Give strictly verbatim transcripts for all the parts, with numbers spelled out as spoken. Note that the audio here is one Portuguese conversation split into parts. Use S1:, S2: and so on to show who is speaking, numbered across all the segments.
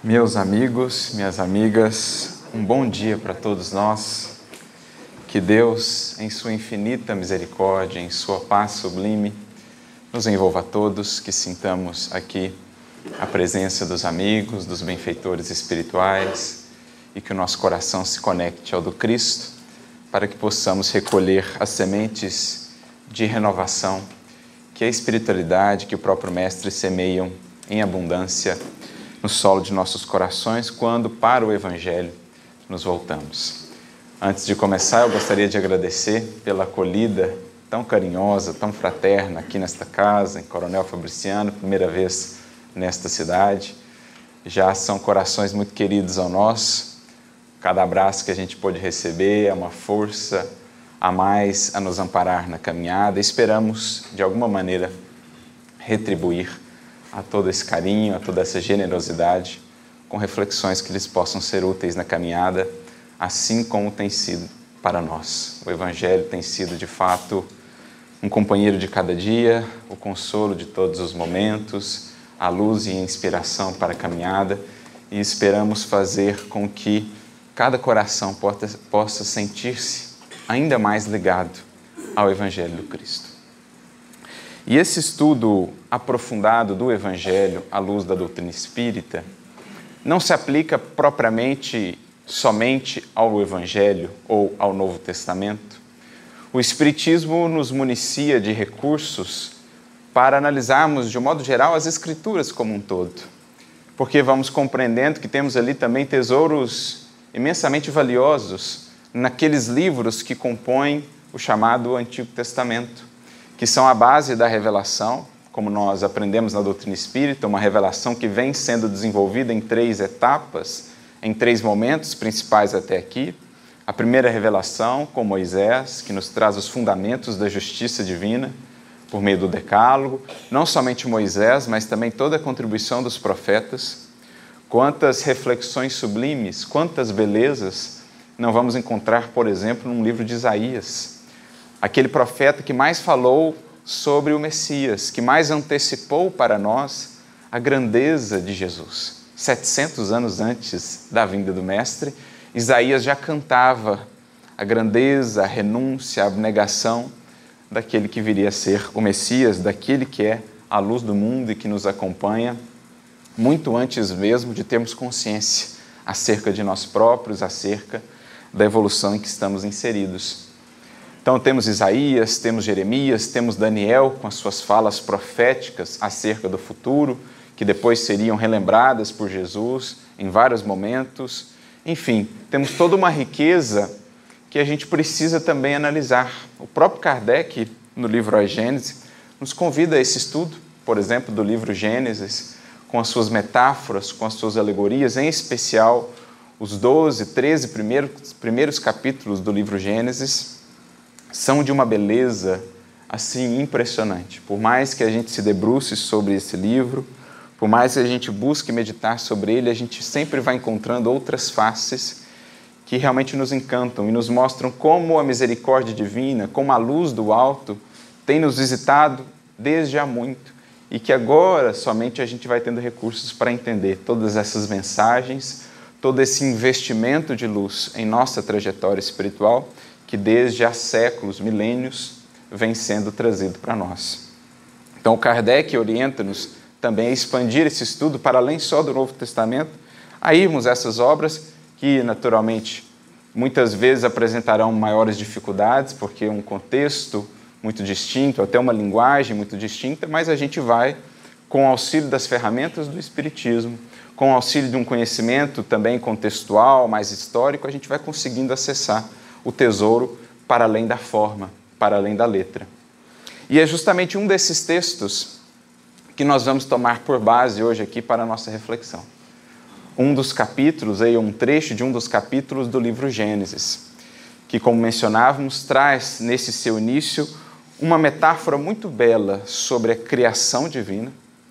S1: Meus amigos, minhas amigas, um bom dia para todos nós. Que Deus, em sua infinita misericórdia, em sua paz sublime, nos envolva a todos, que sintamos aqui a presença dos amigos, dos benfeitores espirituais e que o nosso coração se conecte ao do Cristo, para que possamos recolher as sementes de renovação que a espiritualidade, que o próprio Mestre semeiam em abundância no solo de nossos corações, quando para o Evangelho nos voltamos. Antes de começar, eu gostaria de agradecer pela acolhida tão carinhosa, tão fraterna aqui nesta casa, em Coronel Fabriciano, primeira vez nesta cidade. Já são corações muito queridos ao nosso. Cada abraço que a gente pôde receber é uma força a mais a nos amparar na caminhada. Esperamos, de alguma maneira, retribuir a todo esse carinho, a toda essa generosidade, com reflexões que lhes possam ser úteis na caminhada, assim como tem sido para nós. O Evangelho tem sido, de fato, um companheiro de cada dia, o consolo de todos os momentos, a luz e a inspiração para a caminhada, e esperamos fazer com que cada coração possa, possa sentir-se ainda mais ligado ao Evangelho do Cristo. E esse estudo aprofundado do Evangelho à luz da doutrina espírita não se aplica propriamente somente ao Evangelho ou ao Novo Testamento. O Espiritismo nos municia de recursos para analisarmos, de um modo geral, as Escrituras como um todo, porque vamos compreendendo que temos ali também tesouros imensamente valiosos naqueles livros que compõem o chamado Antigo Testamento, que são a base da revelação, como nós aprendemos na doutrina espírita, uma revelação que vem sendo desenvolvida em três etapas, em três momentos principais até aqui. A primeira revelação com Moisés, que nos traz os fundamentos da justiça divina, por meio do Decálogo, não somente Moisés, mas também toda a contribuição dos profetas. Quantas reflexões sublimes, quantas belezas não vamos encontrar, por exemplo, num livro de Isaías, aquele profeta que mais falou sobre o Messias, que mais antecipou para nós a grandeza de Jesus. setecentos anos antes da vinda do Mestre, Isaías já cantava a grandeza, a renúncia, a abnegação daquele que viria a ser o Messias, daquele que é a luz do mundo e que nos acompanha, muito antes mesmo de termos consciência acerca de nós próprios, acerca da evolução em que estamos inseridos. Então temos Isaías, temos Jeremias, temos Daniel com as suas falas proféticas acerca do futuro, que depois seriam relembradas por Jesus em vários momentos. Enfim, temos toda uma riqueza que a gente precisa também analisar. O próprio Kardec, no livro A Gênese, nos convida a esse estudo, por exemplo, do livro Gênesis, com as suas metáforas, com as suas alegorias, em especial os doze, treze primeiros, primeiros capítulos do livro Gênesis, são de uma beleza assim impressionante. Por mais que a gente se debruce sobre esse livro, por mais que a gente busque meditar sobre ele, a gente sempre vai encontrando outras faces que realmente nos encantam e nos mostram como a misericórdia divina, como a luz do alto tem nos visitado desde há muito e que agora somente a gente vai tendo recursos para entender todas essas mensagens, todo esse investimento de luz em nossa trajetória espiritual que desde há séculos, milênios, vem sendo trazido para nós. Então, Kardec orienta-nos também a expandir esse estudo para além só do Novo Testamento, a irmos a essas obras que, naturalmente, muitas vezes apresentarão maiores dificuldades, porque é um contexto muito distinto, até uma linguagem muito distinta, mas a gente vai, com o auxílio das ferramentas do Espiritismo, com o auxílio de um conhecimento também contextual, mais histórico, a gente vai conseguindo acessar o tesouro para além da forma, para além da letra. E é justamente um desses textos que nós vamos tomar por base hoje aqui para a nossa reflexão. Um dos capítulos, aí, um trecho de um dos capítulos do livro Gênesis, que, como mencionávamos, traz nesse seu início uma metáfora muito bela sobre a criação divina.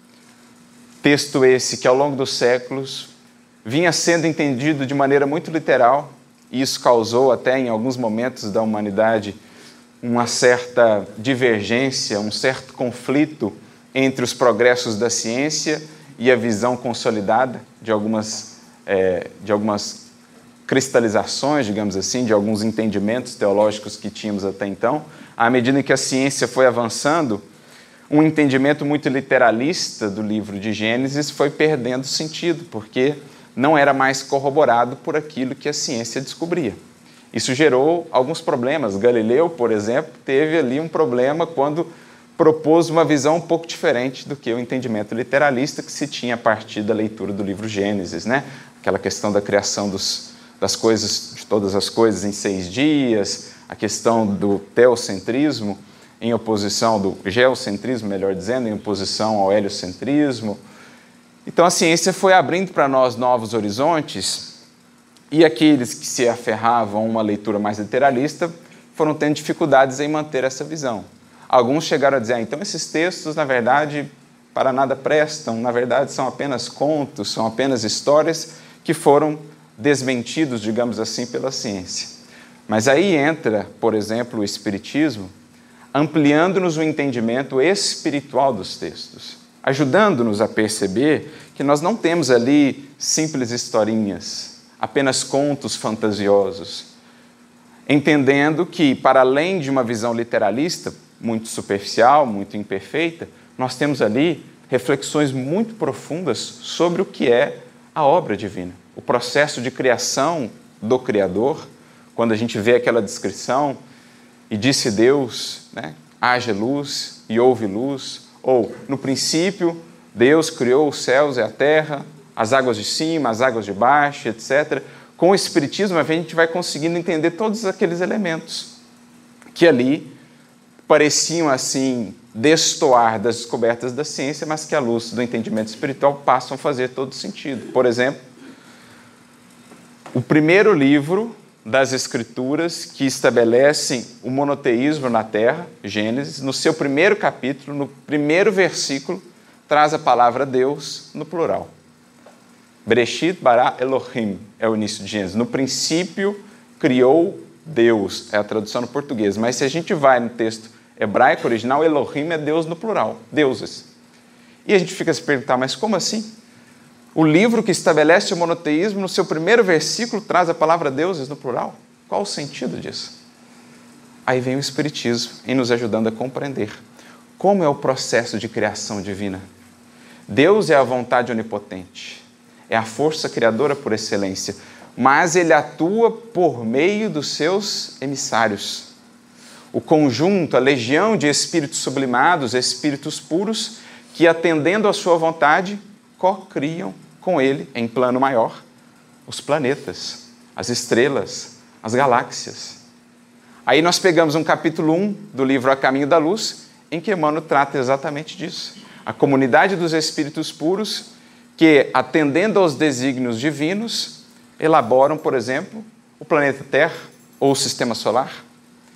S1: Texto esse que, ao longo dos séculos, vinha sendo entendido de maneira muito literal, e isso causou até em alguns momentos da humanidade uma certa divergência, um certo conflito entre os progressos da ciência e a visão consolidada de algumas, é, de algumas cristalizações, digamos assim, de alguns entendimentos teológicos que tínhamos até então. À medida que a ciência foi avançando, um entendimento muito literalista do livro de Gênesis foi perdendo sentido, porque não era mais corroborado por aquilo que a ciência descobria. Isso gerou alguns problemas. Galileu, por exemplo, teve ali um problema quando propôs uma visão um pouco diferente do que o entendimento literalista que se tinha a partir da leitura do livro Gênesis, né? Aquela questão da criação dos, das coisas, de todas as coisas em seis dias, a questão do teocentrismo em oposição, do geocentrismo, melhor dizendo, em oposição ao heliocentrismo. Então a ciência foi abrindo para nós novos horizontes e aqueles que se aferravam a uma leitura mais literalista foram tendo dificuldades em manter essa visão. Alguns chegaram a dizer, ah, então esses textos, na verdade, para nada prestam, na verdade são apenas contos, são apenas histórias que foram desmentidos, digamos assim, pela ciência. Mas aí entra, por exemplo, o Espiritismo, ampliando-nos o entendimento espiritual dos textos, ajudando-nos a perceber que nós não temos ali simples historinhas, apenas contos fantasiosos, entendendo que, para além de uma visão literalista, muito superficial, muito imperfeita, nós temos ali reflexões muito profundas sobre o que é a obra divina, o processo de criação do Criador. Quando a gente vê aquela descrição, e disse Deus, né, haja luz e houve luz, ou no princípio Deus criou os céus e a terra, as águas de cima, as águas de baixo, etcétera. Com o Espiritismo a gente vai conseguindo entender todos aqueles elementos que ali pareciam assim destoar das descobertas da ciência, mas que à luz do entendimento espiritual passam a fazer todo sentido. Por exemplo, o primeiro livro das Escrituras que estabelecem o monoteísmo na Terra, Gênesis, no seu primeiro capítulo, no primeiro versículo, traz a palavra Deus no plural. Bereshit bara Elohim é o início de Gênesis. No princípio, criou Deus, é a tradução no português. Mas se a gente vai no texto hebraico original, Elohim é Deus no plural, deuses. E a gente fica a se perguntar, mas como assim? O livro que estabelece o monoteísmo, no seu primeiro versículo, traz a palavra deuses no plural. Qual o sentido disso? Aí vem o Espiritismo em nos ajudando a compreender como é o processo de criação divina. Deus é a vontade onipotente, é a força criadora por excelência, mas ele atua por meio dos seus emissários. O conjunto, a legião de espíritos sublimados, espíritos puros, que atendendo à sua vontade, co-criam com ele, em plano maior, os planetas, as estrelas, as galáxias. Aí nós pegamos um capítulo um do livro A Caminho da Luz, em que Emmanuel trata exatamente disso. A comunidade dos espíritos puros que, atendendo aos desígnios divinos, elaboram, por exemplo, o planeta Terra ou o Sistema Solar.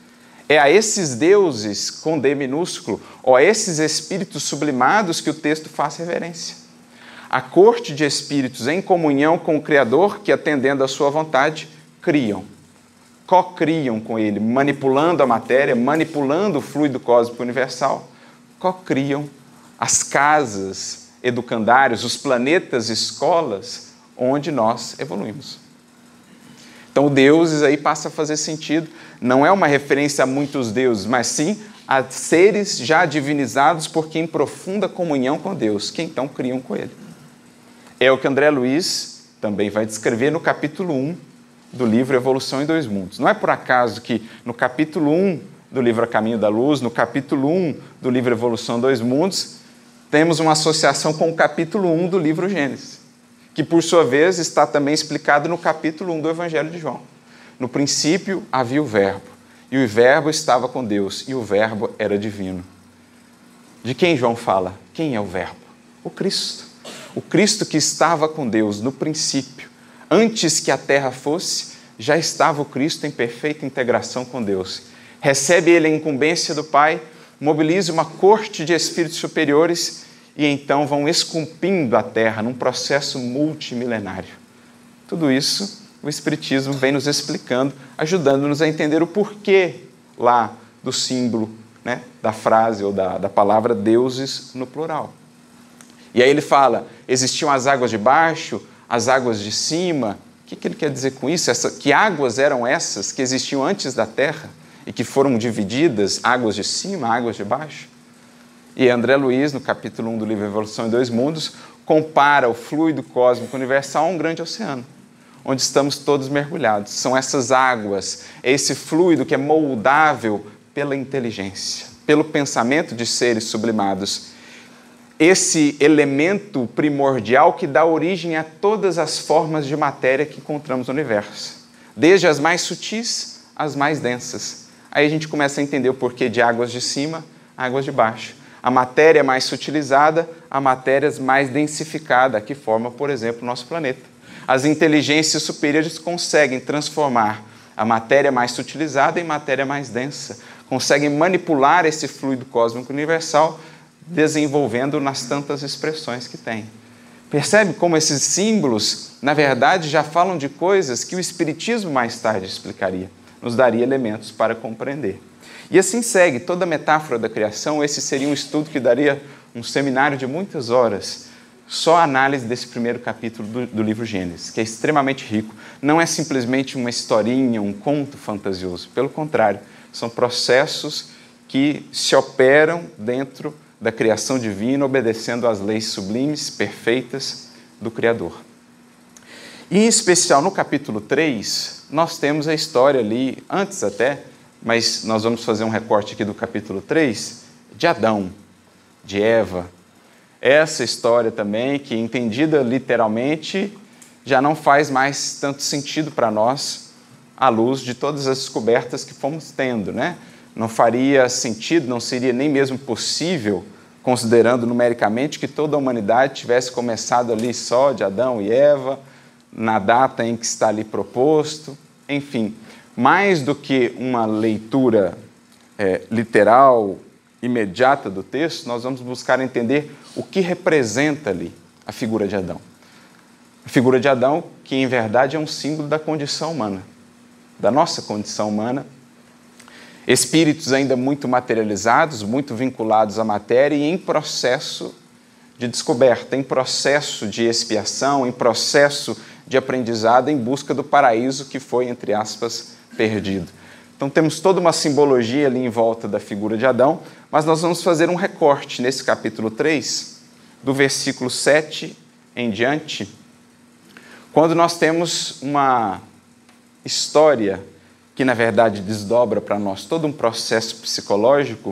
S1: É a esses deuses com D minúsculo, ou a esses espíritos sublimados que o texto faz reverência. A corte de espíritos em comunhão com o Criador, que, atendendo à sua vontade, criam, co-criam com ele, manipulando a matéria, manipulando o fluido cósmico universal, co-criam as casas educandárias, os planetas, escolas, onde nós evoluímos. Então, deuses aí passa a fazer sentido, não é uma referência a muitos deuses, mas sim a seres já divinizados por quem em profunda comunhão com Deus, que então criam com ele. É o que André Luiz também vai descrever no capítulo um do livro Evolução em Dois Mundos. Não é por acaso que no capítulo um do livro A Caminho da Luz, no capítulo um do livro Evolução em Dois Mundos, temos uma associação com o capítulo um do livro Gênesis, que por sua vez está também explicado no capítulo um do Evangelho de João. No princípio havia o Verbo, e o Verbo estava com Deus, e o Verbo era divino. De quem João fala? Quem é o Verbo? O Cristo. O Cristo que estava com Deus no princípio. Antes que a terra fosse, já estava o Cristo em perfeita integração com Deus. Recebe ele a incumbência do Pai, mobiliza uma corte de espíritos superiores e então vão esculpindo a terra num processo multimilenário. Tudo isso o Espiritismo vem nos explicando, ajudando-nos a entender o porquê lá do símbolo, né, da frase ou da, da palavra deuses no plural. E aí ele fala, existiam as águas de baixo, as águas de cima. O que, que ele quer dizer com isso? Essa, que águas eram essas que existiam antes da terra e que foram divididas, águas de cima, águas de baixo? E André Luiz, no capítulo um do livro Evolução em Dois Mundos, compara o fluido cósmico universal a um grande oceano, onde estamos todos mergulhados. São essas águas, é esse fluido que é moldável pela inteligência, pelo pensamento de seres sublimados. Esse elemento primordial que dá origem a todas as formas de matéria que encontramos no universo, desde as mais sutis às mais densas. Aí a gente começa a entender o porquê de águas de cima, águas de baixo. A matéria mais sutilizada, a matéria mais densificada, que forma, por exemplo, o nosso planeta. As inteligências superiores conseguem transformar a matéria mais sutilizada em matéria mais densa, conseguem manipular esse fluido cósmico universal, desenvolvendo nas tantas expressões que tem. Percebe como esses símbolos, na verdade, já falam de coisas que o Espiritismo mais tarde explicaria, nos daria elementos para compreender. E assim segue toda a metáfora da criação. Esse seria um estudo que daria um seminário de muitas horas, só a análise desse primeiro capítulo do, do livro Gênesis, que é extremamente rico. Não é simplesmente uma historinha, um conto fantasioso. Pelo contrário, são processos que se operam dentro da criação divina, obedecendo às leis sublimes, perfeitas do Criador. E, em especial, no capítulo três, nós temos a história ali, antes até, mas nós vamos fazer um recorte aqui do capítulo três, de Adão, de Eva. Essa história também, que entendida literalmente, já não faz mais tanto sentido para nós, à luz de todas as descobertas que fomos tendo, né? Não faria sentido, não seria nem mesmo possível, considerando numericamente, que toda a humanidade tivesse começado ali só de Adão e Eva, na data em que está ali proposto. Enfim, mais do que uma leitura é, literal, imediata do texto, nós vamos buscar entender o que representa ali a figura de Adão. A figura de Adão, que em verdade é um símbolo da condição humana, da nossa condição humana, espíritos ainda muito materializados, muito vinculados à matéria e em processo de descoberta, em processo de expiação, em processo de aprendizado em busca do paraíso que foi, entre aspas, perdido. Então temos toda uma simbologia ali em volta da figura de Adão, mas nós vamos fazer um recorte nesse capítulo três, do versículo sete em diante, quando nós temos uma história que, na verdade, desdobra para nós todo um processo psicológico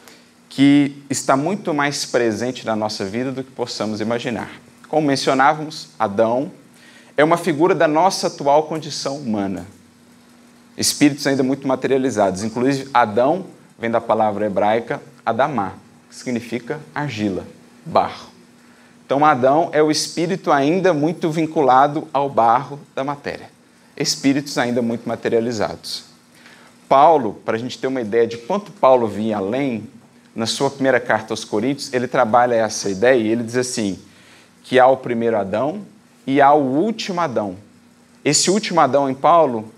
S1: que está muito mais presente na nossa vida do que possamos imaginar. Como mencionávamos, Adão é uma figura da nossa atual condição humana. Espíritos ainda muito materializados. Inclusive, Adão vem da palavra hebraica Adamá, que significa argila, barro. Então, Adão é o espírito ainda muito vinculado ao barro da matéria. Espíritos ainda muito materializados. Paulo, para a gente ter uma ideia de quanto Paulo vinha além, na sua primeira carta aos Coríntios, ele trabalha essa ideia e ele diz assim, que há o primeiro Adão e há o último Adão. Esse último Adão em Paulo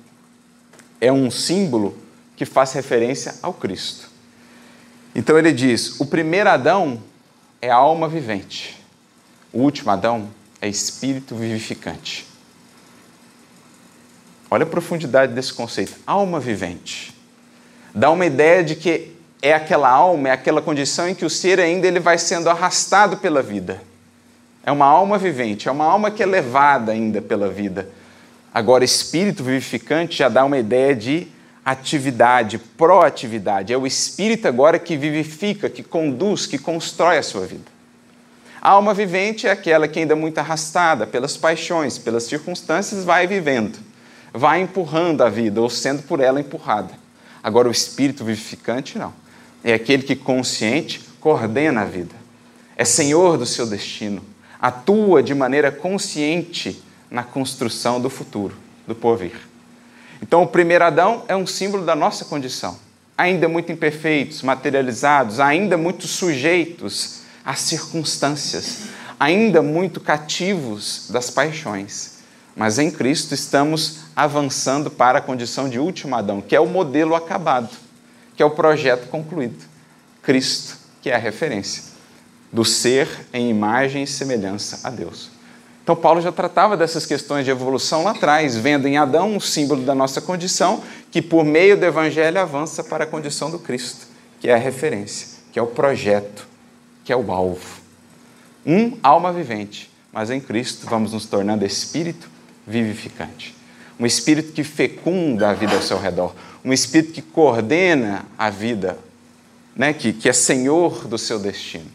S1: é um símbolo que faz referência ao Cristo. Então ele diz, o primeiro Adão é a alma vivente, o último Adão é espírito vivificante. Olha a profundidade desse conceito, alma vivente. Dá uma ideia de que é aquela alma, é aquela condição em que o ser ainda ele vai sendo arrastado pela vida. É uma alma vivente, é uma alma que é levada ainda pela vida. Agora, espírito vivificante já dá uma ideia de atividade, proatividade. É o espírito agora que vivifica, que conduz, que constrói a sua vida. A alma vivente é aquela que ainda é muito arrastada pelas paixões, pelas circunstâncias, vai vivendo, vai empurrando a vida, ou sendo por ela empurrada. Agora, o espírito vivificante, não. É aquele que, consciente, coordena a vida. É senhor do seu destino. Atua de maneira consciente na construção do futuro, do porvir. Então, o primeiro Adão é um símbolo da nossa condição. Ainda muito imperfeitos, materializados, ainda muito sujeitos às circunstâncias, ainda muito cativos das paixões. Mas em Cristo estamos avançando para a condição de último Adão, que é o modelo acabado, que é o projeto concluído. Cristo, que é a referência. do ser em imagem e semelhança a Deus. Então Paulo já tratava dessas questões de evolução lá atrás, vendo em Adão um símbolo da nossa condição, que por meio do Evangelho avança para a condição do Cristo, que é a referência, que é o projeto, que é o alvo. Um, alma vivente, mas em Cristo vamos nos tornando espírito vivificante. Um espírito que fecunda a vida ao seu redor, um espírito que coordena a vida, né? que, que é senhor do seu destino.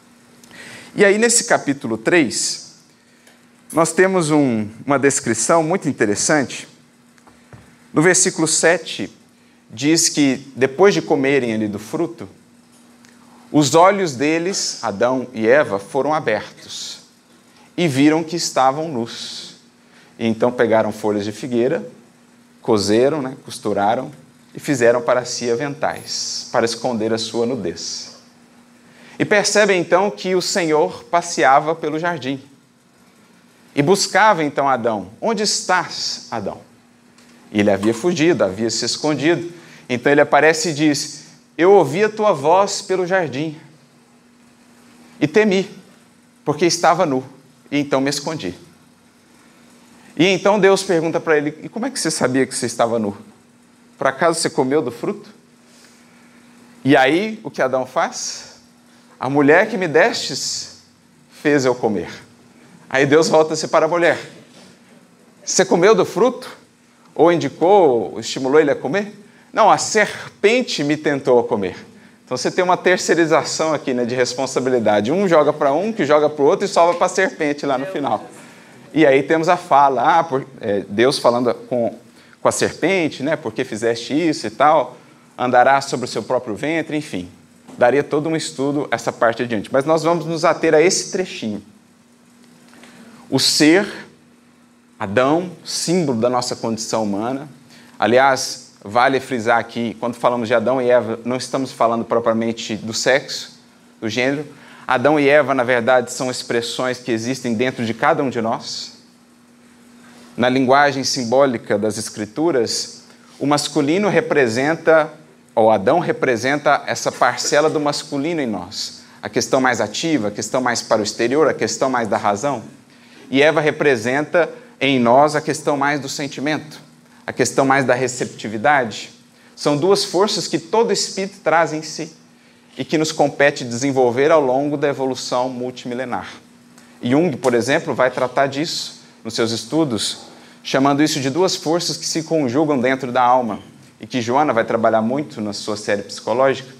S1: E aí nesse capítulo três, nós temos um, uma descrição muito interessante. No versículo sete, diz que depois de comerem ali do fruto, os olhos deles, Adão e Eva, foram abertos e viram que estavam nus. E então pegaram folhas de figueira, coseram, né, costuraram e fizeram para si aventais, para esconder a sua nudez. E percebem então que o Senhor passeava pelo jardim. E buscava então Adão. Onde estás, Adão? E ele havia fugido, havia se escondido. Então ele aparece e diz: eu ouvi a tua voz pelo jardim e temi, porque estava nu, e então me escondi. E então Deus pergunta para ele: e como é que você sabia que você estava nu? Por acaso você comeu do fruto? E aí o que Adão faz? A mulher que me destes fez eu comer. Aí Deus volta-se para a mulher: você comeu do fruto? Ou indicou, ou estimulou ele a comer? Não, a serpente me tentou a comer. Então você tem uma terceirização aqui, né, de responsabilidade. Um joga para um, que joga para o outro e sobra para a serpente lá no final. E aí temos a fala, ah, por, é, Deus falando com, com a serpente, né, porque fizeste isso e tal, andará sobre o seu próprio ventre, enfim. Daria todo um estudo essa parte adiante. Mas nós vamos nos ater a esse trechinho. O ser, Adão, símbolo da nossa condição humana. Aliás, vale frisar aqui, quando falamos de Adão e Eva, não estamos falando propriamente do sexo, do gênero. Adão e Eva, na verdade, são expressões que existem dentro de cada um de nós. Na linguagem simbólica das Escrituras, o masculino representa, ou Adão representa essa parcela do masculino em nós. A questão mais ativa, a questão mais para o exterior, a questão mais da razão. E Eva representa em nós a questão mais do sentimento, a questão mais da receptividade. São duas forças que todo espírito traz em si e que nos compete desenvolver ao longo da evolução multimilenar. Jung, por exemplo, vai tratar disso nos seus estudos, chamando isso de duas forças que se conjugam dentro da alma e que Joana vai trabalhar muito na sua série psicológica.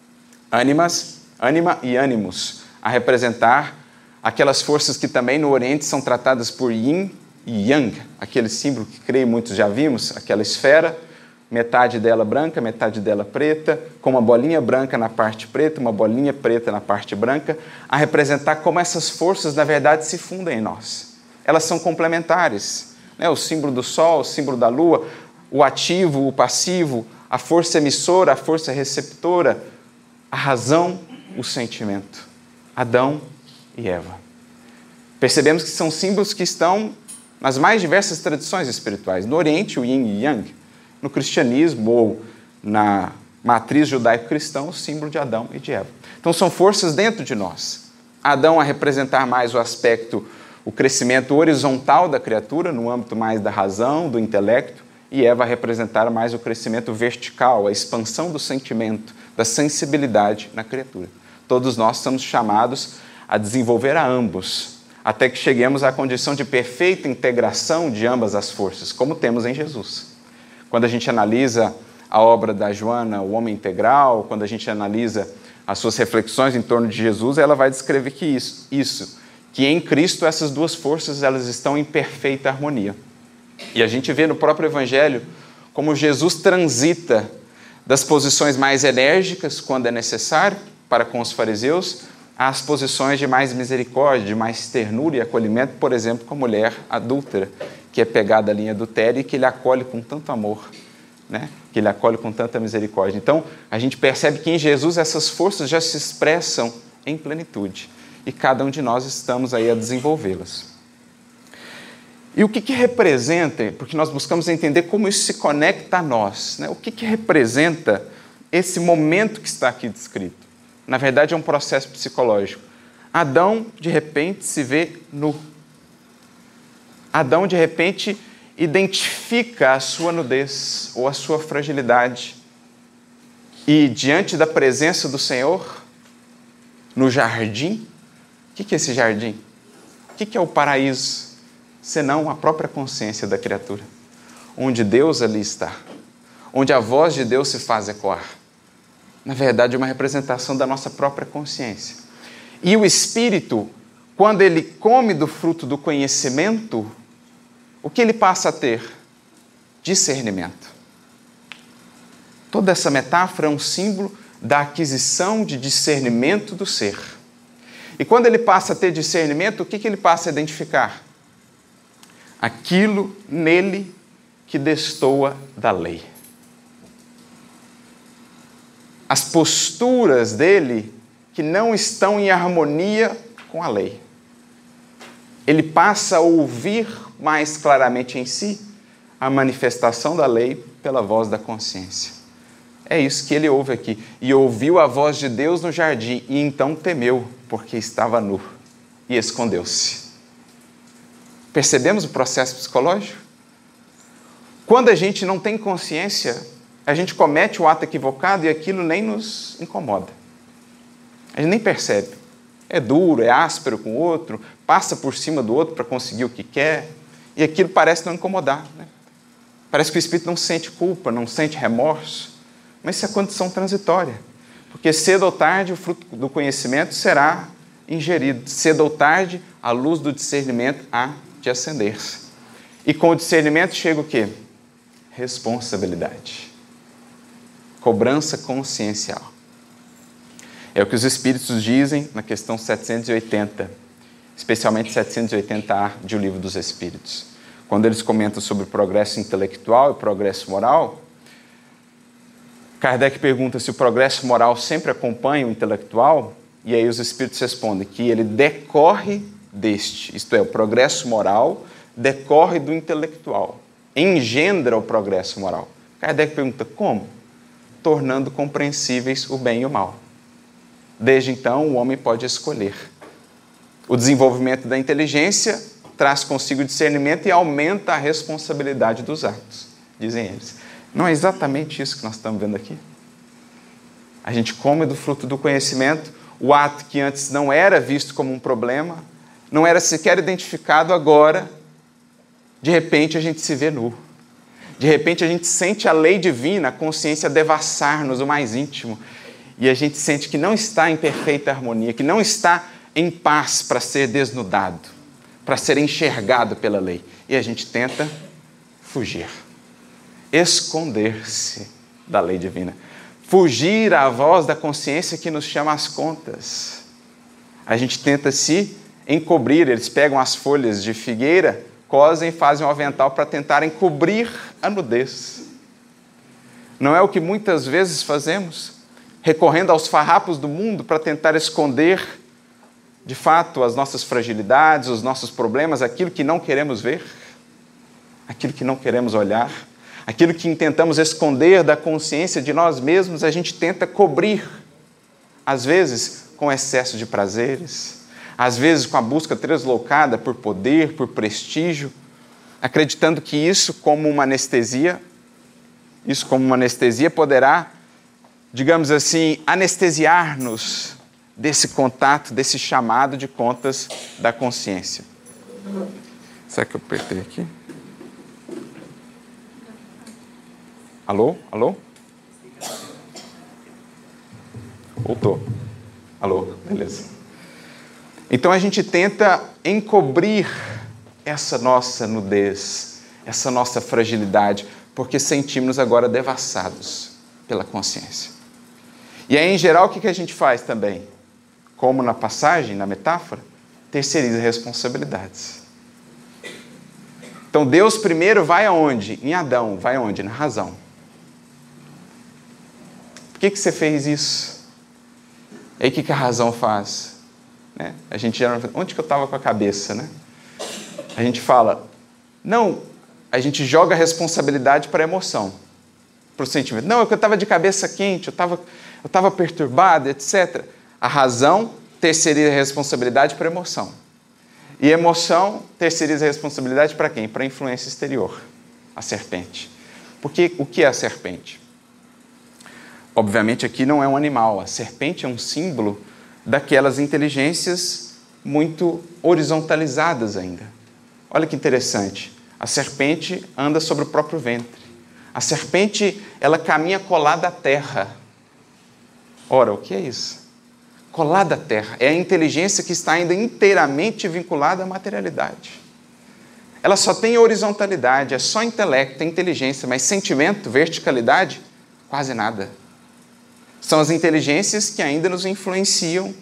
S1: Ânimas, ânima e ânimos, a representar aquelas forças que também no Oriente são tratadas por Yin e Yang, aquele símbolo que creio muitos já vimos, aquela esfera, metade dela branca, metade dela preta, com uma bolinha branca na parte preta, uma bolinha preta na parte branca, a representar como essas forças, na verdade, se fundem em nós. Elas são complementares, né? O símbolo do sol, o símbolo da lua, o ativo, o passivo, a força emissora, a força receptora, a razão, o sentimento. Adão e Eva. Percebemos que são símbolos que estão nas mais diversas tradições espirituais. No Oriente, o Yin e Yang. No cristianismo ou na matriz judaico-cristã, o símbolo de Adão e de Eva. Então são forças dentro de nós. Adão a representar mais o aspecto, o crescimento horizontal da criatura, no âmbito mais da razão, do intelecto, e Eva a representar mais o crescimento vertical, a expansão do sentimento, da sensibilidade na criatura. Todos nós somos chamados a desenvolver a ambos, até que cheguemos à condição de perfeita integração de ambas as forças, como temos em Jesus. Quando a gente analisa a obra da Joana, O Homem Integral, quando a gente analisa as suas reflexões em torno de Jesus, ela vai descrever que isso, isso, que em Cristo essas duas forças elas estão em perfeita harmonia. E a gente vê no próprio Evangelho como Jesus transita das posições mais enérgicas, quando é necessário, para com os fariseus, às posições de mais misericórdia, de mais ternura e acolhimento, por exemplo, com a mulher adúltera, que é pegada ali em adultério e que ele acolhe com tanto amor, né? Que ele acolhe com tanta misericórdia. Então, a gente percebe que em Jesus essas forças já se expressam em plenitude e cada um de nós estamos aí a desenvolvê-las. E o que que representa, porque nós buscamos entender como isso se conecta a nós, né? O que que representa esse momento que está aqui descrito? Na verdade, é um processo psicológico. Adão, de repente, se vê nu. Adão, de repente, identifica a sua nudez ou a sua fragilidade. E, diante da presença do Senhor, no jardim, o que é esse jardim? O que é o paraíso? Senão a própria consciência da criatura, onde Deus ali está, onde a voz de Deus se faz ecoar. Na verdade, é uma representação da nossa própria consciência. E o Espírito, quando ele come do fruto do conhecimento, o que ele passa a ter? Discernimento. Toda essa metáfora é um símbolo da aquisição de discernimento do ser. E quando ele passa a ter discernimento, o que, que ele passa a identificar? Aquilo nele que destoa da lei. As posturas dele que não estão em harmonia com a lei. Ele passa a ouvir mais claramente em si a manifestação da lei pela voz da consciência. É isso que ele ouve aqui. E ouviu a voz de Deus no jardim, e então temeu, porque estava nu, e escondeu-se. Percebemos o processo psicológico? Quando a gente não tem consciência, a gente comete o ato equivocado e aquilo nem nos incomoda. A gente nem percebe. É duro, é áspero com o outro, passa por cima do outro para conseguir o que quer, e aquilo parece não incomodar, né? Parece que o espírito não sente culpa, não sente remorso, mas isso é condição transitória, porque cedo ou tarde o fruto do conhecimento será ingerido, cedo ou tarde a luz do discernimento há de acender-se. E com o discernimento chega o quê? Responsabilidade. Cobrança consciencial. É o que os Espíritos dizem na questão setecentos e oitenta, especialmente setecentos e oitenta A de O Livro dos Espíritos. Quando eles comentam sobre o progresso intelectual e o progresso moral, Kardec pergunta se o progresso moral sempre acompanha o intelectual, e aí os Espíritos respondem que ele decorre deste, isto é, o progresso moral decorre do intelectual, engendra o progresso moral. Kardec pergunta como? Tornando compreensíveis o bem e o mal. Desde então, o homem pode escolher. O desenvolvimento da inteligência traz consigo o discernimento e aumenta a responsabilidade dos atos, dizem eles. Não é exatamente isso que nós estamos vendo aqui? A gente come do fruto do conhecimento, o ato que antes não era visto como um problema, não era sequer identificado, agora, de repente a gente se vê nu. De repente a gente sente a lei divina, a consciência devassar-nos o mais íntimo, e a gente sente que não está em perfeita harmonia, que não está em paz para ser desnudado, para ser enxergado pela lei. E a gente tenta fugir, esconder-se da lei divina, fugir à voz da consciência que nos chama às contas. A gente tenta se encobrir, eles pegam as folhas de figueira, cosem e fazem um avental para tentar encobrir a nudez. Não é o que muitas vezes fazemos? Recorrendo aos farrapos do mundo para tentar esconder, de fato, as nossas fragilidades, os nossos problemas, aquilo que não queremos ver, aquilo que não queremos olhar, aquilo que tentamos esconder da consciência de nós mesmos, a gente tenta cobrir, às vezes com excesso de prazeres, às vezes com a busca translocada por poder, por prestígio, acreditando que isso como uma anestesia, isso como uma anestesia poderá, digamos assim, anestesiar-nos desse contato, desse chamado de contas da consciência. Será que eu apertei aqui? Alô? Alô? Voltou. Alô? Beleza. Então a gente tenta encobrir essa nossa nudez, essa nossa fragilidade, porque sentimos-nos agora devassados pela consciência. E aí, em geral, o que a gente faz também? Como na passagem, na metáfora, terceiriza responsabilidades. Então, Deus primeiro vai aonde? Em Adão. Vai aonde? Na razão. Por que, que você fez isso? E aí, o que, que a razão faz? Né? A gente já... Onde que eu estava com a cabeça, né? A gente fala... Não, a gente joga a responsabilidade para a emoção, para o sentimento. Não, é que eu estava de cabeça quente, eu estava eu estava perturbado, etcétera. A razão terceiriza a responsabilidade para a emoção. E a emoção terceiriza a responsabilidade para quem? Para a influência exterior, a serpente. Porque o que é a serpente? Obviamente aqui não é um animal, a serpente é um símbolo daquelas inteligências muito horizontalizadas ainda. Olha que interessante, a serpente anda sobre o próprio ventre. A serpente, ela caminha colada à terra. Ora, o que é isso? Colada à terra. É a inteligência que está ainda inteiramente vinculada à materialidade. Ela só tem horizontalidade, é só intelecto, é inteligência, mas sentimento, verticalidade, quase nada. São as inteligências que ainda nos influenciam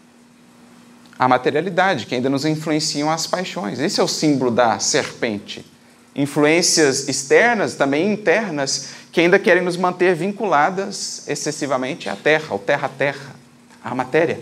S1: a materialidade, que ainda nos influenciam as paixões. Esse é o símbolo da serpente. Influências externas, também internas, que ainda querem nos manter vinculadas excessivamente à terra, ao terra-terra, à matéria.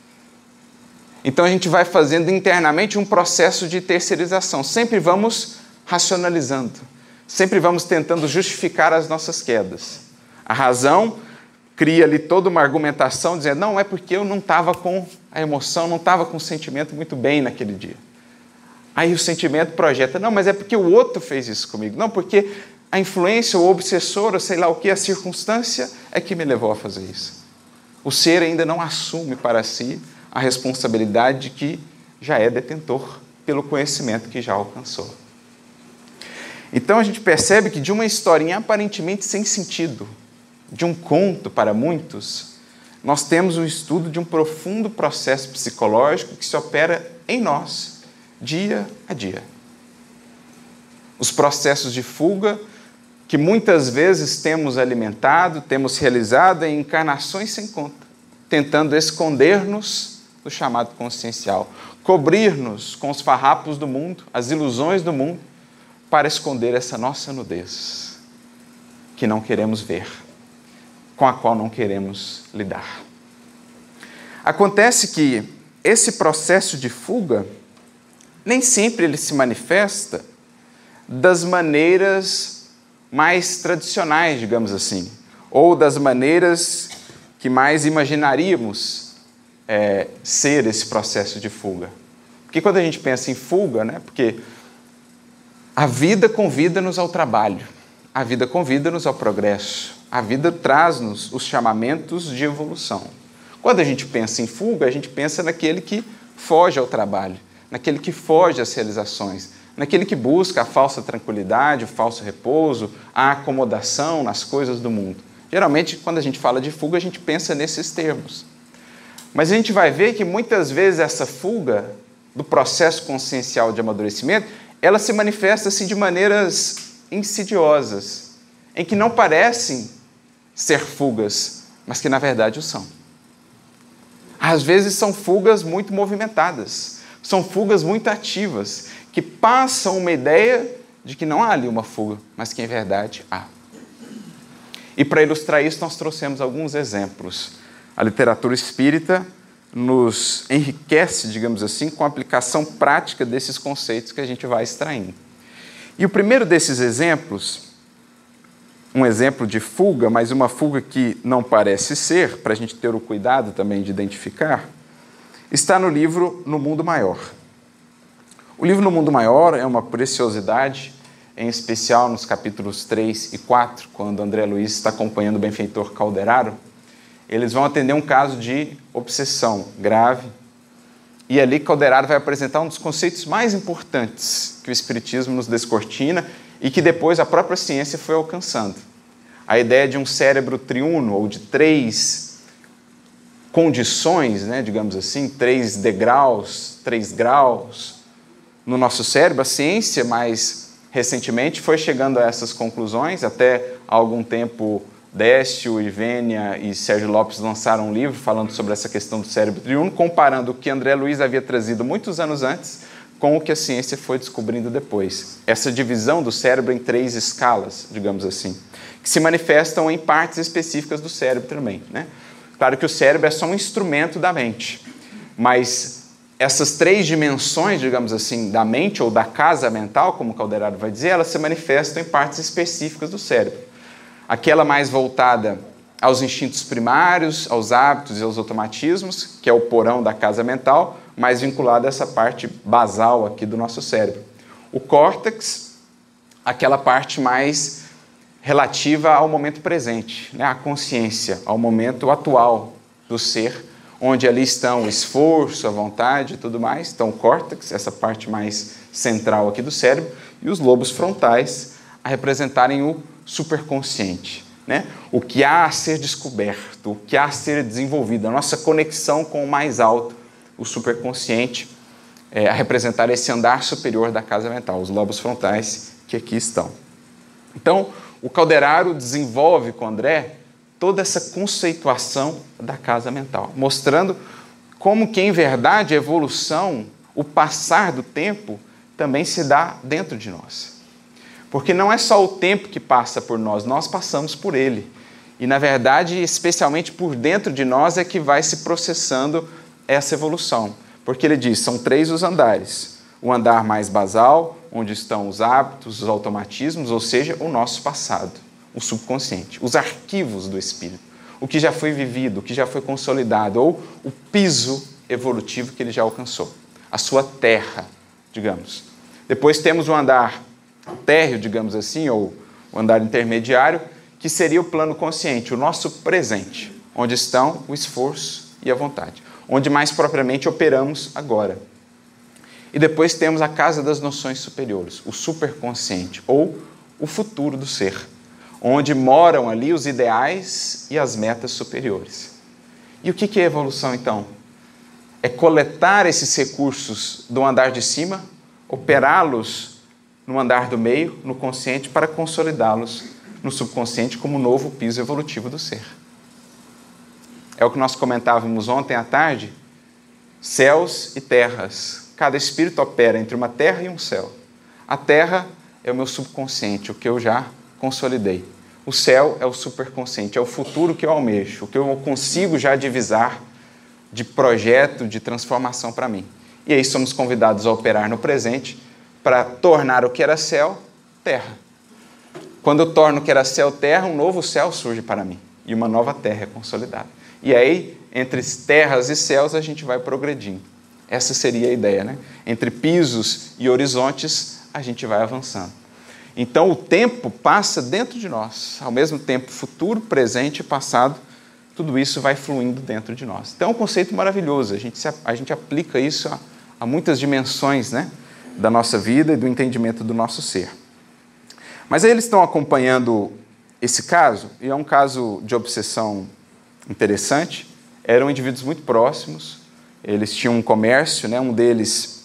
S1: Então a gente vai fazendo internamente um processo de terceirização. Sempre vamos racionalizando, sempre vamos tentando justificar as nossas quedas. A razão cria ali toda uma argumentação, dizendo, não, é porque eu não estava com a emoção, não estava com o sentimento muito bem naquele dia. Aí o sentimento projeta, não, mas é porque o outro fez isso comigo. Não, porque a influência, o obsessor, ou sei lá o que, a circunstância é que me levou a fazer isso. O ser ainda não assume para si a responsabilidade de que já é detentor pelo conhecimento que já alcançou. Então a gente percebe que de uma historinha aparentemente sem sentido, de um conto para muitos, nós temos o estudo de um profundo processo psicológico que se opera em nós, dia a dia. Os processos de fuga que muitas vezes temos alimentado, temos realizado em encarnações sem conta, tentando esconder-nos do chamado consciencial, cobrir-nos com os farrapos do mundo, as ilusões do mundo, para esconder essa nossa nudez, que não queremos ver, com a qual não queremos lidar. Acontece que esse processo de fuga, nem sempre ele se manifesta das maneiras mais tradicionais, digamos assim, ou das maneiras que mais imaginaríamos é, ser esse processo de fuga. Porque quando a gente pensa em fuga, né, porque a vida convida-nos ao trabalho, a vida convida-nos ao progresso, a vida traz-nos os chamamentos de evolução. Quando a gente pensa em fuga, a gente pensa naquele que foge ao trabalho, naquele que foge às realizações, naquele que busca a falsa tranquilidade, o falso repouso, a acomodação nas coisas do mundo. Geralmente, quando a gente fala de fuga, a gente pensa nesses termos. Mas a gente vai ver que muitas vezes essa fuga do processo consciencial de amadurecimento, ela se manifesta assim, de maneiras insidiosas, em que não parecem ser fugas, mas que na verdade o são. Às vezes são fugas muito movimentadas, são fugas muito ativas, que passam uma ideia de que não há ali uma fuga, mas que em verdade há. E para ilustrar isso, nós trouxemos alguns exemplos. A literatura espírita nos enriquece, digamos assim, com a aplicação prática desses conceitos que a gente vai extraindo. E o primeiro desses exemplos, um exemplo de fuga, mas uma fuga que não parece ser, para a gente ter o cuidado também de identificar, está no livro No Mundo Maior. O livro No Mundo Maior é uma preciosidade, em especial nos capítulos três e quatro, quando André Luiz está acompanhando o benfeitor Calderaro. Eles vão atender um caso de obsessão grave, e ali Calderaro vai apresentar um dos conceitos mais importantes que o Espiritismo nos descortina e que depois a própria ciência foi alcançando. A ideia de um cérebro triuno, ou de três condições, né, digamos assim, três degraus, três graus no nosso cérebro. A ciência, mais recentemente, foi chegando a essas conclusões. Até há algum tempo, Décio, Ivênia e Sérgio Lopes lançaram um livro falando sobre essa questão do cérebro triuno, comparando o que André Luiz havia trazido muitos anos antes com o que a ciência foi descobrindo depois. Essa divisão do cérebro em três escalas, digamos assim, que se manifestam em partes específicas do cérebro também, né? Claro que o cérebro é só um instrumento da mente, mas essas três dimensões, digamos assim, da mente ou da casa mental, como Calderaro vai dizer, elas se manifestam em partes específicas do cérebro. Aquela mais voltada aos instintos primários, aos hábitos e aos automatismos, que é o porão da casa mental, mais vinculado a essa parte basal aqui do nosso cérebro. O córtex, aquela parte mais relativa ao momento presente, né? À consciência, ao momento atual do ser, onde ali estão o esforço, a vontade e tudo mais. Então, o córtex, essa parte mais central aqui do cérebro, e os lobos frontais a representarem o superconsciente, né? O que há a ser descoberto, o que há a ser desenvolvido, a nossa conexão com o mais alto, o superconsciente, é, a representar esse andar superior da casa mental, os lobos frontais que aqui estão. Então, o Calderaro desenvolve com André toda essa conceituação da casa mental, mostrando como que, em verdade, a evolução, o passar do tempo, também se dá dentro de nós. Porque não é só o tempo que passa por nós, nós passamos por ele. E, na verdade, especialmente por dentro de nós é que vai se processando essa evolução. Porque ele diz, são três os andares. O andar mais basal, onde estão os hábitos, os automatismos, ou seja, o nosso passado, o subconsciente, os arquivos do espírito, o que já foi vivido, o que já foi consolidado, ou o piso evolutivo que ele já alcançou, a sua terra, digamos. Depois temos o andar térreo, digamos assim, ou o andar intermediário, que seria o plano consciente, o nosso presente, onde estão o esforço e a vontade, onde mais propriamente operamos agora. E depois temos a casa das noções superiores, o superconsciente, ou o futuro do ser, onde moram ali os ideais e as metas superiores. E o que é evolução, então? É coletar esses recursos do andar de cima, operá-los no andar do meio, no consciente, para consolidá-los no subconsciente como novo piso evolutivo do ser. É o que nós comentávamos ontem à tarde, céus e terras. Cada espírito opera entre uma terra e um céu. A terra é o meu subconsciente, o que eu já consolidei. O céu é o superconsciente, é o futuro que eu almejo, o que eu consigo já divisar de projeto, de transformação para mim. E aí somos convidados a operar no presente para tornar o que era céu, terra. Quando eu torno o que era céu, terra, um novo céu surge para mim e uma nova terra é consolidada. E aí, entre terras e céus, a gente vai progredindo. Essa seria a ideia, né? Entre pisos e horizontes, a gente vai avançando. Então, o tempo passa dentro de nós. Ao mesmo tempo, futuro, presente e passado, tudo isso vai fluindo dentro de nós. Então, é um conceito maravilhoso. A gente, se, a gente aplica isso a, a muitas dimensões, né, da nossa vida e do entendimento do nosso ser. Mas aí eles estão acompanhando esse caso, e é um caso de obsessão interessante. Eram indivíduos muito próximos, eles tinham um comércio, né, um deles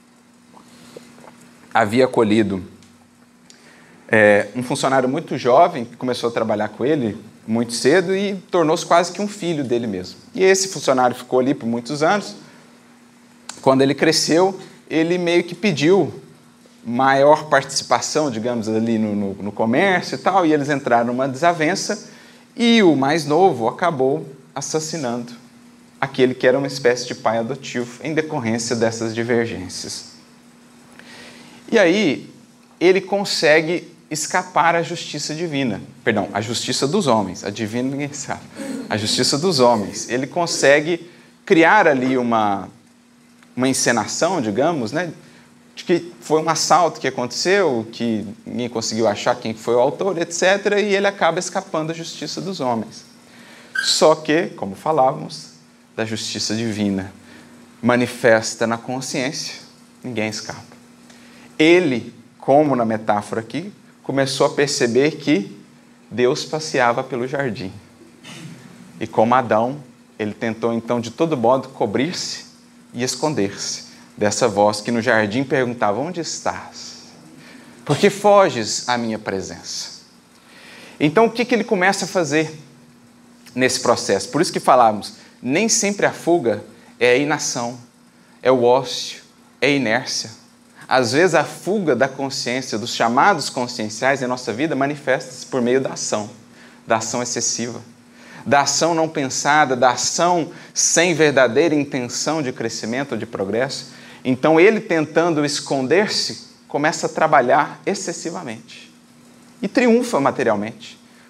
S1: havia acolhido é, um funcionário muito jovem, que começou a trabalhar com ele muito cedo e tornou-se quase que um filho dele mesmo. E esse funcionário ficou ali por muitos anos. Quando ele cresceu, ele meio que pediu maior participação, digamos, ali no, no, no comércio e tal, e eles entraram numa desavença, e o mais novo acabou assassinando aquele que era uma espécie de pai adotivo, em decorrência dessas divergências. E aí, ele consegue escapar à justiça divina, perdão, à justiça dos homens, a divina ninguém sabe, a justiça dos homens. Ele consegue criar ali uma, uma encenação, digamos, né, de que foi um assalto que aconteceu, que ninguém conseguiu achar quem foi o autor, etcétera, e ele acaba escapando à justiça dos homens. Só que, como falávamos, da justiça divina manifesta na consciência, ninguém escapa. Ele, como na metáfora aqui, começou a perceber que Deus passeava pelo jardim. E como Adão, ele tentou então de todo modo cobrir-se e esconder-se dessa voz que no jardim perguntava: onde estás? Por que foges à minha presença? Então o que, que ele começa a fazer nesse processo? Por isso que falávamos, nem sempre a fuga é a inação, é o ócio, é a inércia. Às vezes a fuga da consciência, dos chamados conscienciais em nossa vida manifesta-se por meio da ação, da ação excessiva, da ação não pensada, da ação sem verdadeira intenção de crescimento ou de progresso. Então ele, tentando esconder-se, começa a trabalhar excessivamente e triunfa materialmente,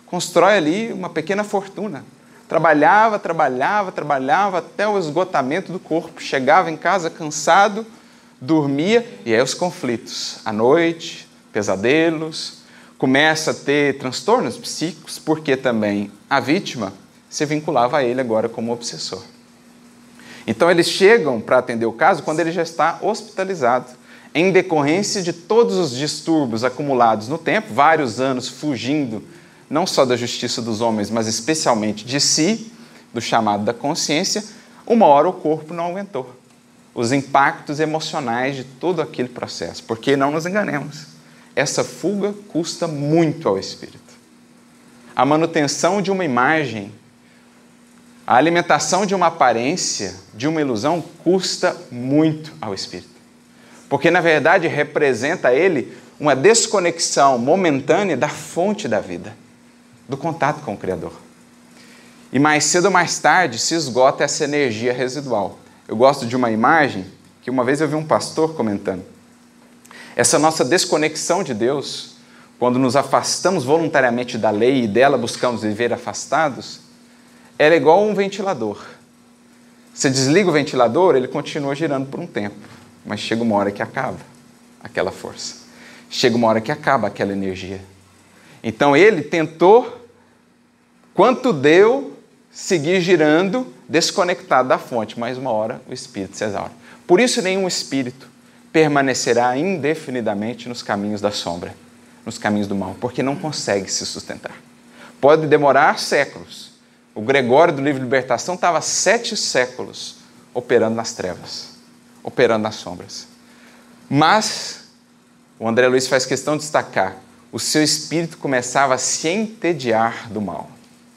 S1: constrói ali uma pequena fortuna. Trabalhava, trabalhava, trabalhava até o esgotamento do corpo. Chegava em casa cansado, dormia, e aí os conflitos. À noite, pesadelos, começa a ter transtornos psíquicos, porque também a vítima se vinculava a ele agora como obsessor. Então eles chegam para atender o caso quando ele já está hospitalizado, em decorrência de todos os distúrbios acumulados no tempo, vários anos fugindo, não só da justiça dos homens, mas especialmente de si, do chamado da consciência. Uma hora o corpo não aguentou. Os impactos emocionais de todo aquele processo, porque não nos enganemos, essa fuga custa muito ao espírito. A manutenção de uma imagem, a alimentação de uma aparência, de uma ilusão, custa muito ao espírito. Porque, na verdade, representa a ele uma desconexão momentânea da fonte da vida, do contato com o Criador. E mais cedo ou mais tarde se esgota essa energia residual. Eu gosto de uma imagem que uma vez eu vi um pastor comentando. Essa nossa desconexão de Deus, quando nos afastamos voluntariamente da lei e dela buscamos viver afastados, era igual um ventilador. Você desliga o ventilador, ele continua girando por um tempo, mas chega uma hora que acaba aquela força. Chega uma hora que acaba aquela energia. Então ele tentou, quanto deu, seguir girando, desconectado da fonte, mas uma hora o espírito se exaure. Por isso nenhum espírito permanecerá indefinidamente nos caminhos da sombra, nos caminhos do mal, porque não consegue se sustentar. Pode demorar séculos. O Gregório do Livro de Libertação estava sete séculos operando nas trevas, operando nas sombras. Mas o André Luiz faz questão de destacar, o seu espírito começava a se entediar do mal.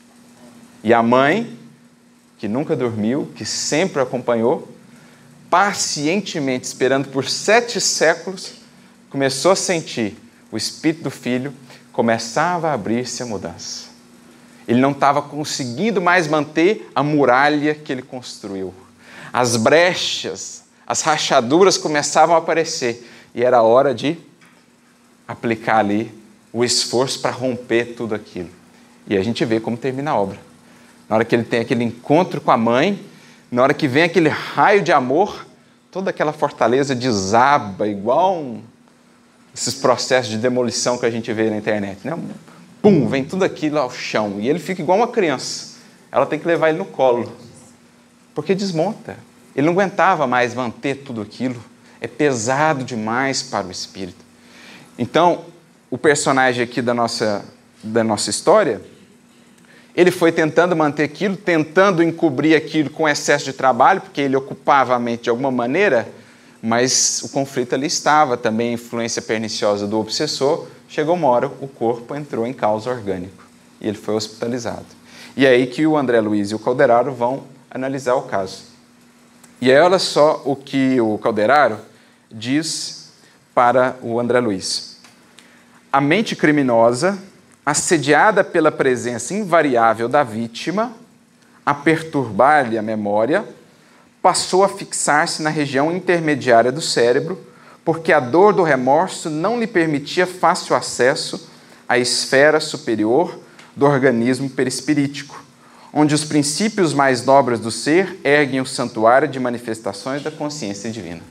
S1: E a mãe, que nunca dormiu, que sempre o acompanhou, pacientemente esperando por sete séculos, começou a sentir o espírito do filho, começava a abrir-se a mudança. Ele não estava conseguindo mais manter a muralha que ele construiu. As brechas, as rachaduras começavam a aparecer. E era hora de aplicar ali o esforço para romper tudo aquilo. E a gente vê como termina a obra. Na hora que ele tem aquele encontro com a mãe, na hora que vem aquele raio de amor, toda aquela fortaleza desaba, igual um, esses processos de demolição que a gente vê na internet, né? Pum, vem tudo aquilo ao chão. E ele fica igual uma criança. Ela tem que levar ele no colo. Porque desmonta. Ele não aguentava mais manter tudo aquilo. É pesado demais para o espírito. Então, o personagem aqui da nossa, da nossa história, ele foi tentando manter aquilo, tentando encobrir aquilo com excesso de trabalho, porque ele ocupava a mente de alguma maneira, mas o conflito ali estava, também a influência perniciosa do obsessor. Chegou uma hora, o corpo entrou em caos orgânico e ele foi hospitalizado. E é aí que o André Luiz e o Calderaro vão analisar o caso. E aí olha só o que o Calderaro diz para o André Luiz. A mente criminosa, assediada pela presença invariável da vítima, a perturbar-lhe a memória, passou a fixar-se na região intermediária do cérebro, porque a dor do remorso não lhe permitia fácil acesso à esfera superior do organismo perispirítico, onde os princípios mais nobres do ser erguem o santuário de manifestações da consciência divina.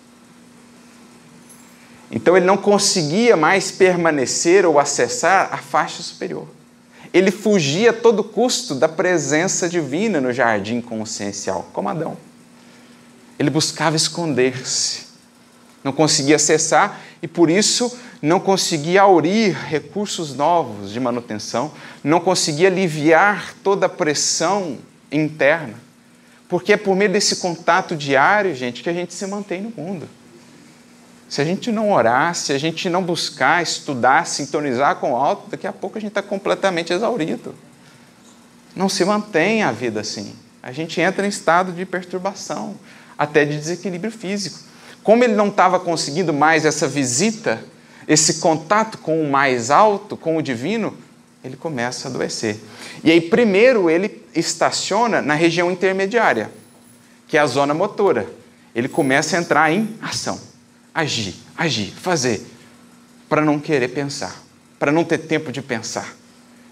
S1: Então ele não conseguia mais permanecer ou acessar a faixa superior. Ele fugia a todo custo da presença divina no jardim consciencial, como Adão. Ele buscava esconder-se, não conseguia acessar e, por isso, não conseguia aurir recursos novos de manutenção, não conseguia aliviar toda a pressão interna, porque é por meio desse contato diário, gente, que a gente se mantém no mundo. Se a gente não orar, se a gente não buscar, estudar, sintonizar com o alto, daqui a pouco a gente está completamente exaurido. Não se mantém a vida assim. A gente entra em estado de perturbação, até de desequilíbrio físico. Como ele não estava conseguindo mais essa visita, esse contato com o mais alto, com o divino, ele começa a adoecer. E aí, primeiro, ele estaciona na região intermediária, que é a zona motora. Ele começa a entrar em ação. Agir, agir, fazer, para não querer pensar, para não ter tempo de pensar.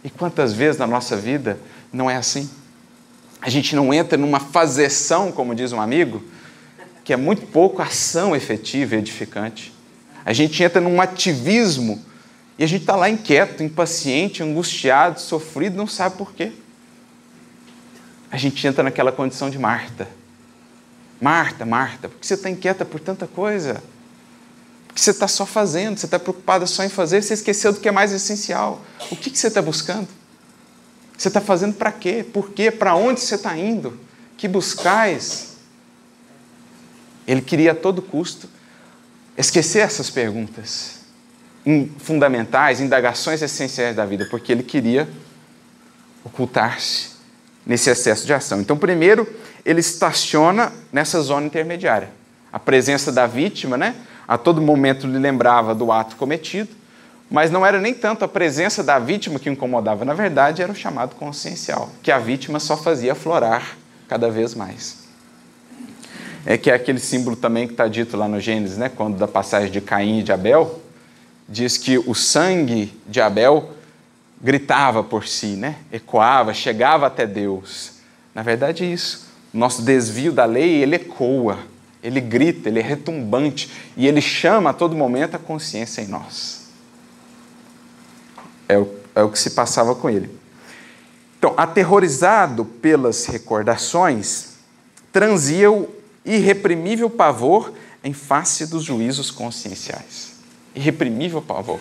S1: E quantas vezes na nossa vida não é assim? A gente não entra numa fazeção, como diz um amigo, que é muito pouco ação efetiva e edificante. A gente entra num ativismo e a gente está lá inquieto, impaciente, angustiado, sofrido, não sabe por quê. A gente entra naquela condição de Marta. Marta, Marta, por que você está inquieta por tanta coisa? Por que você está só fazendo? Você está preocupada só em fazer? Você esqueceu do que é mais essencial. O que você está buscando? Você está fazendo para quê? Por quê? Para onde você está indo? Que buscais? Ele queria a todo custo esquecer essas perguntas fundamentais, indagações essenciais da vida, porque ele queria ocultar-se nesse excesso de ação. Então, primeiro, ele estaciona nessa zona intermediária. A presença da vítima, né, a todo momento lhe lembrava do ato cometido, mas não era nem tanto a presença da vítima que o incomodava, na verdade, era o chamado consciencial, que a vítima só fazia aflorar cada vez mais. É que é aquele símbolo também que está dito lá no Gênesis, né, quando da passagem de Caim e de Abel, diz que o sangue de Abel gritava por si, né, ecoava, chegava até Deus. Na verdade é isso. O nosso desvio da lei, ele ecoa, ele grita, ele é retumbante e ele chama a todo momento a consciência em nós. É o, é o que se passava com ele. Então, aterrorizado pelas recordações, transia o irreprimível pavor em face dos juízos conscienciais. Irreprimível pavor.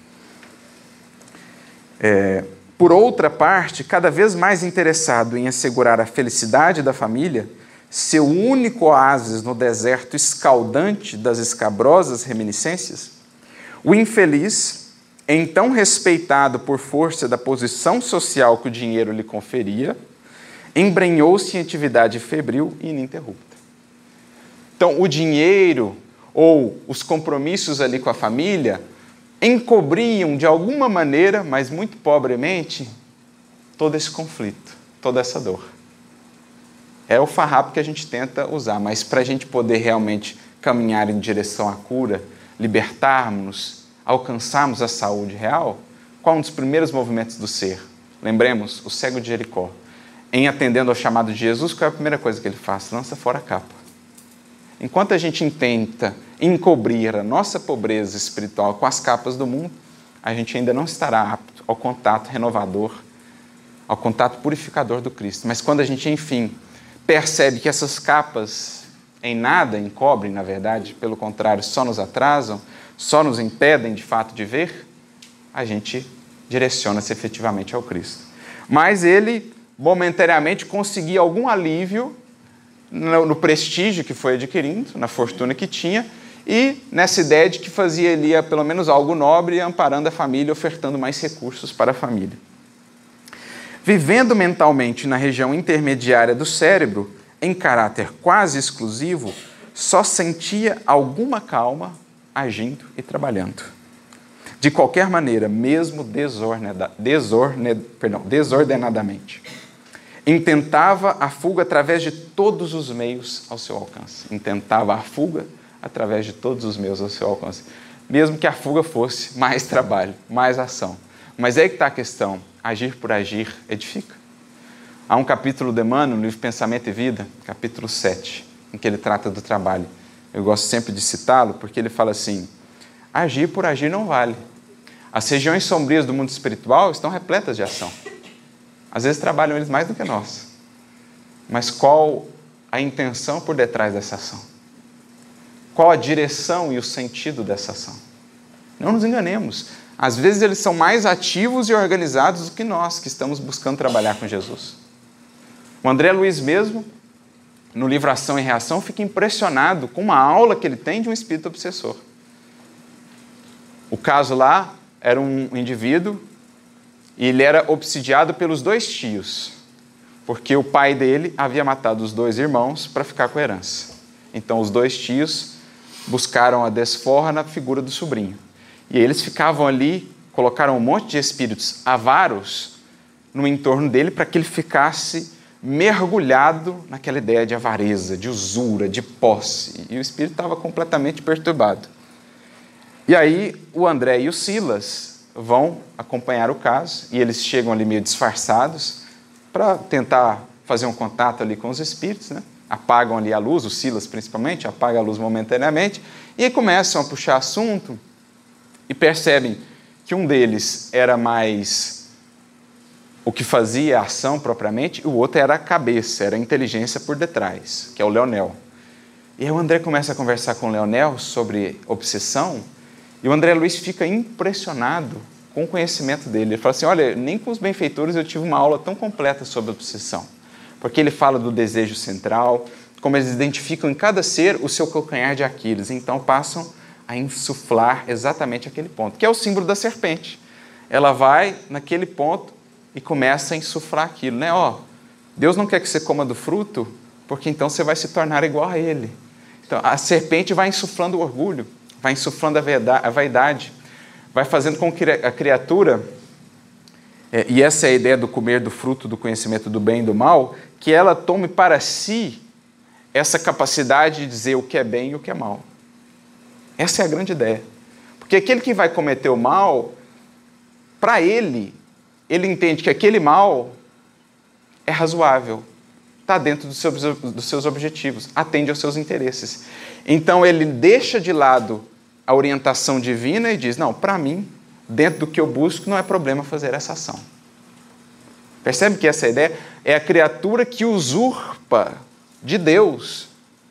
S1: É, por outra parte, cada vez mais interessado em assegurar a felicidade da família, seu único oásis no deserto escaldante das escabrosas reminiscências, o infeliz, então respeitado por força da posição social que o dinheiro lhe conferia, embrenhou-se em atividade febril e ininterrupta. Então, o dinheiro ou os compromissos ali com a família encobriam de alguma maneira, mas muito pobremente, todo esse conflito, toda essa dor. É o farrapo que a gente tenta usar, mas para a gente poder realmente caminhar em direção à cura, libertarmos, alcançarmos a saúde real, qual um dos primeiros movimentos do ser? Lembremos, o cego de Jericó. Em atendendo ao chamado de Jesus, qual é a primeira coisa que ele faz? Lança fora a capa. Enquanto a gente tenta encobrir a nossa pobreza espiritual com as capas do mundo, a gente ainda não estará apto ao contato renovador, ao contato purificador do Cristo. Mas quando a gente, enfim, percebe que essas capas em nada encobrem, na verdade, pelo contrário, só nos atrasam, só nos impedem, de fato, de ver, a gente direciona-se efetivamente ao Cristo. Mas ele, momentaneamente, conseguia algum alívio no, no prestígio que foi adquirindo, na fortuna que tinha, e nessa ideia de que fazia ali pelo menos algo nobre, amparando a família, ofertando mais recursos para a família. Vivendo mentalmente na região intermediária do cérebro, em caráter quase exclusivo, só sentia alguma calma agindo e trabalhando. De qualquer maneira, mesmo desordena, desordena, perdão, desordenadamente. Intentava a fuga através de todos os meios ao seu alcance. Intentava a fuga através de todos os meios ao seu alcance. Mesmo que a fuga fosse mais trabalho, mais ação. Mas é aí que está a questão. Agir por agir edifica. Há um capítulo de Emmanuel, no livro Pensamento e Vida, capítulo sete, em que ele trata do trabalho. Eu gosto sempre de citá-lo, porque ele fala assim, agir por agir não vale. As regiões sombrias do mundo espiritual estão repletas de ação. Às vezes trabalham eles mais do que nós. Mas qual a intenção por detrás dessa ação? Qual a direção e o sentido dessa ação? Não nos enganemos. Às vezes eles são mais ativos e organizados do que nós, que estamos buscando trabalhar com Jesus. O André Luiz mesmo, no livro Ação e Reação, fica impressionado com uma aula que ele tem de um espírito obsessor. O caso lá era um indivíduo e ele era obsidiado pelos dois tios, porque o pai dele havia matado os dois irmãos para ficar com a herança. Então os dois tios buscaram a desforra na figura do sobrinho. E eles ficavam ali, colocaram um monte de espíritos avaros no entorno dele para que ele ficasse mergulhado naquela ideia de avareza, de usura, de posse. E o espírito estava completamente perturbado. E aí o André e o Silas vão acompanhar o caso e eles chegam ali meio disfarçados para tentar fazer um contato ali com os espíritos, né? Apagam ali a luz, o Silas principalmente, apaga a luz momentaneamente, e aí começam a puxar assunto e percebem que um deles era mais o que fazia a ação propriamente, e o outro era a cabeça, era a inteligência por detrás, que é o Leonel. E aí o André começa a conversar com o Leonel sobre obsessão, e o André Luiz fica impressionado com o conhecimento dele. Ele fala assim, olha, nem com os benfeitores eu tive uma aula tão completa sobre obsessão. Porque ele fala do desejo central, como eles identificam em cada ser o seu calcanhar de Aquiles. Então passam a insuflar exatamente aquele ponto, que é o símbolo da serpente. Ela vai naquele ponto e começa a insuflar aquilo, né? Ó, Deus não quer que você coma do fruto, porque então você vai se tornar igual a Ele. Então a serpente vai insuflando o orgulho, vai insuflando a vaidade, vai fazendo com que a criatura, é, e essa é a ideia do comer do fruto do conhecimento do bem e do mal, que ela tome para si essa capacidade de dizer o que é bem e o que é mal. Essa é a grande ideia. Porque aquele que vai cometer o mal, para ele, ele entende que aquele mal é razoável, está dentro dos seus, dos seus objetivos, atende aos seus interesses. Então ele deixa de lado a orientação divina e diz, não, para mim, dentro do que eu busco, não é problema fazer essa ação. Percebe que essa ideia é a criatura que usurpa de Deus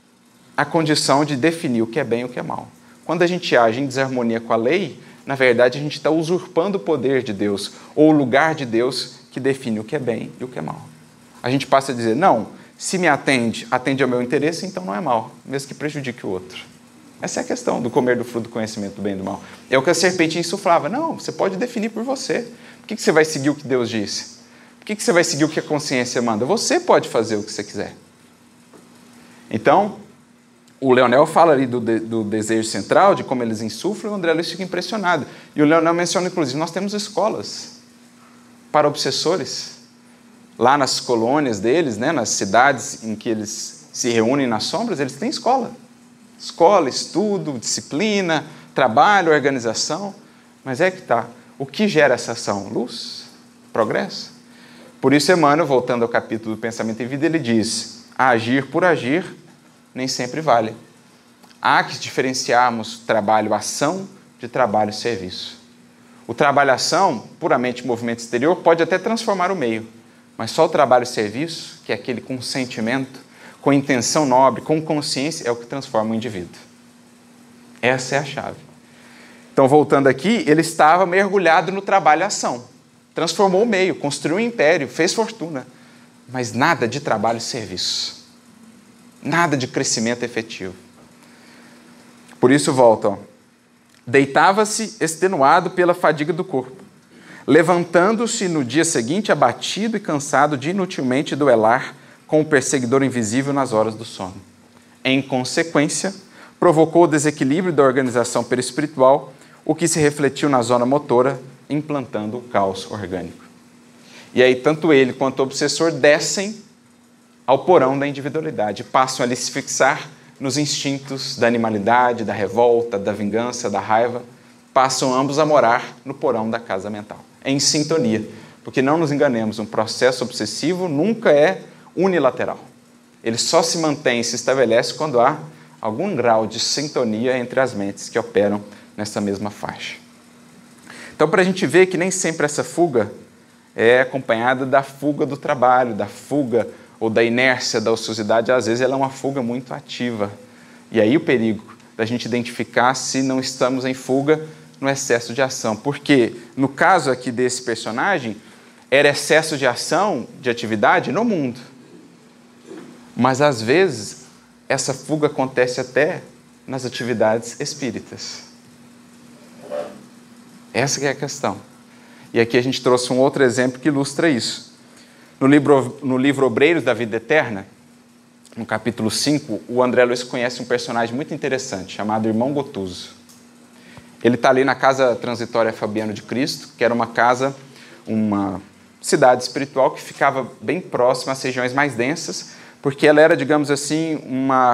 S1: a condição de definir o que é bem e o que é mal. Quando a gente age em desarmonia com a lei, na verdade a gente está usurpando o poder de Deus, ou o lugar de Deus que define o que é bem e o que é mal. A gente passa a dizer, não, se me atende, atende ao meu interesse, então não é mal, mesmo que prejudique o outro. Essa é a questão do comer do fruto do conhecimento do bem e do mal. É o que a serpente insuflava. Não, você pode definir por você. Por que você vai seguir o que Deus disse? Por que você vai seguir o que a consciência manda? Você pode fazer o que você quiser. Então, o Leonel fala ali do, de, do desejo central, de como eles insuflam, e o André Luiz fica impressionado. E o Leonel menciona, inclusive, nós temos escolas para obsessores. Lá nas colônias deles, né, nas cidades em que eles se reúnem nas sombras, eles têm escola. Escola, estudo, disciplina, trabalho, organização. Mas é que está. O que gera essa ação? Luz? Progresso? Por isso, Emmanuel, voltando ao capítulo do Pensamento e Vida, ele diz, agir por agir nem sempre vale. Há que diferenciarmos trabalho-ação de trabalho-serviço. O trabalho-ação, puramente movimento exterior, pode até transformar o meio, mas só o trabalho-serviço, que é aquele com sentimento, com intenção nobre, com consciência, é o que transforma o indivíduo. Essa é a chave. Então, voltando aqui, ele estava mergulhado no trabalho-ação. Transformou o meio, construiu um império, fez fortuna, mas nada de trabalho-serviço. Nada de crescimento efetivo. Por isso, volta, ó. Deitava-se extenuado pela fadiga do corpo, levantando-se no dia seguinte abatido e cansado de inutilmente duelar com o perseguidor invisível nas horas do sono. Em consequência, provocou o desequilíbrio da organização perispiritual, o que se refletiu na zona motora, implantando o caos orgânico. E aí, tanto ele quanto o obsessor descem ao porão da individualidade, passam a lhe se fixar nos instintos da animalidade, da revolta, da vingança, da raiva, passam ambos a morar no porão da casa mental, em sintonia, porque não nos enganemos, um processo obsessivo nunca é unilateral. Ele só se mantém e se estabelece quando há algum grau de sintonia entre as mentes que operam nessa mesma faixa. Então, para a gente ver que nem sempre essa fuga é acompanhada da fuga do trabalho, da fuga ou da inércia, da ociosidade, às vezes ela é uma fuga muito ativa. E aí o perigo da gente identificar se não estamos em fuga no excesso de ação. Porque, no caso aqui desse personagem, era excesso de ação, de atividade no mundo. Mas, às vezes, essa fuga acontece até nas atividades espíritas. Essa que é a questão. E aqui a gente trouxe um outro exemplo que ilustra isso. No livro, no livro Obreiros da Vida Eterna, no capítulo cinco, o André Luiz conhece um personagem muito interessante, chamado Irmão Gotuso. Ele está ali na Casa Transitória Fabiano de Cristo, que era uma casa, uma cidade espiritual que ficava bem próxima às regiões mais densas, porque ela era, digamos assim, uma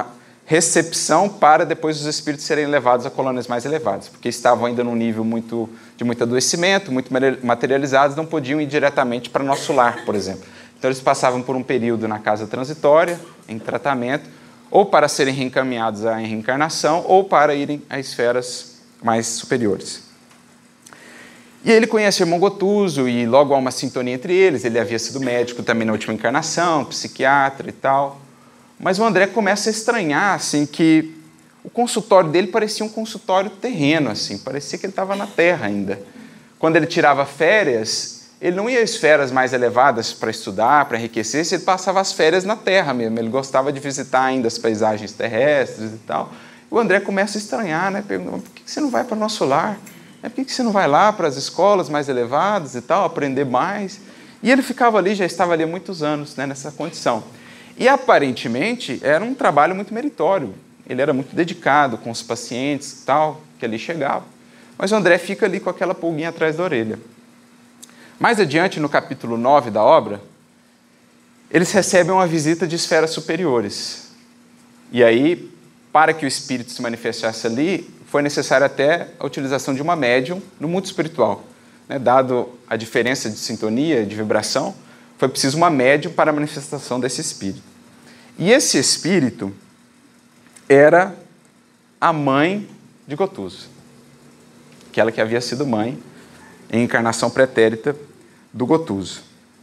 S1: recepção para depois os espíritos serem levados a colônias mais elevadas, porque estavam ainda num nível muito, de muito adoecimento, muito materializados, não podiam ir diretamente para nosso lar, por exemplo. Então eles passavam por um período na casa transitória, em tratamento, ou para serem reencaminhados à reencarnação, ou para irem a esferas mais superiores. E ele conhece o irmão Gotuso, e logo há uma sintonia entre eles. Ele havia sido médico também na última encarnação, psiquiatra e tal. Mas o André começa a estranhar, assim, que o consultório dele parecia um consultório terreno, assim, parecia que ele estava na Terra ainda. Quando ele tirava férias, ele não ia às esferas mais elevadas para estudar, para enriquecer, ele passava as férias na Terra mesmo. Ele gostava de visitar ainda as paisagens terrestres e tal. E o André começa a estranhar, né? Perguntando, por que você não vai para o nosso lar? Por que você não vai lá para as escolas mais elevadas e tal, aprender mais? E ele ficava ali, já estava ali há muitos anos, né, nessa condição. E, aparentemente, era um trabalho muito meritório. Ele era muito dedicado com os pacientes e tal, que ali chegavam. Mas o André fica ali com aquela pulguinha atrás da orelha. Mais adiante, no capítulo nove da obra, eles recebem uma visita de esferas superiores. E aí, para que o espírito se manifestasse ali, foi necessária até a utilização de uma médium no mundo espiritual. Né? Dado a diferença de sintonia, de vibração, foi preciso uma médium para a manifestação desse espírito. E esse espírito era a mãe de Gotuso, aquela que havia sido mãe em encarnação pretérita do Gotuso.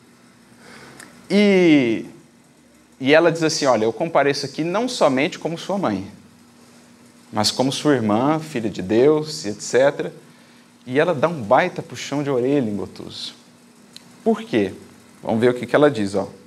S1: E, e ela diz assim, olha, eu compareço aqui não somente como sua mãe, mas como sua irmã, filha de Deus, etcétera. E ela dá um baita puxão de orelha em Gotuso. Por quê? Vamos ver o que ela diz. Ó.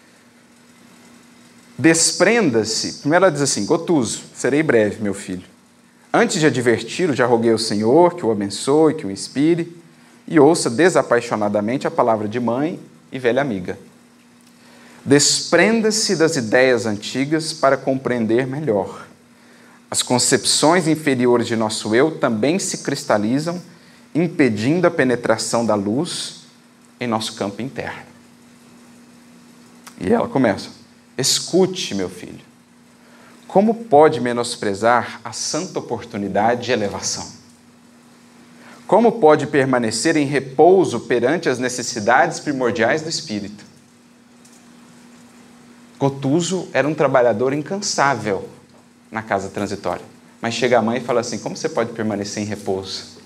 S1: Desprenda-se. Primeiro ela diz assim, Gotuso, serei breve, meu filho. Antes de adverti-lo, já roguei ao Senhor que o abençoe, que o inspire, e ouça desapaixonadamente a palavra de mãe e velha amiga. Desprenda-se das ideias antigas para compreender melhor. As concepções inferiores de nosso eu também se cristalizam, impedindo a penetração da luz em nosso campo interno. E ela começa, escute, meu filho, como pode menosprezar a santa oportunidade de elevação? Como pode permanecer em repouso perante as necessidades primordiais do espírito? Gotuso era um trabalhador incansável na casa transitória. Mas chega a mãe e fala assim, como você pode permanecer em repouso?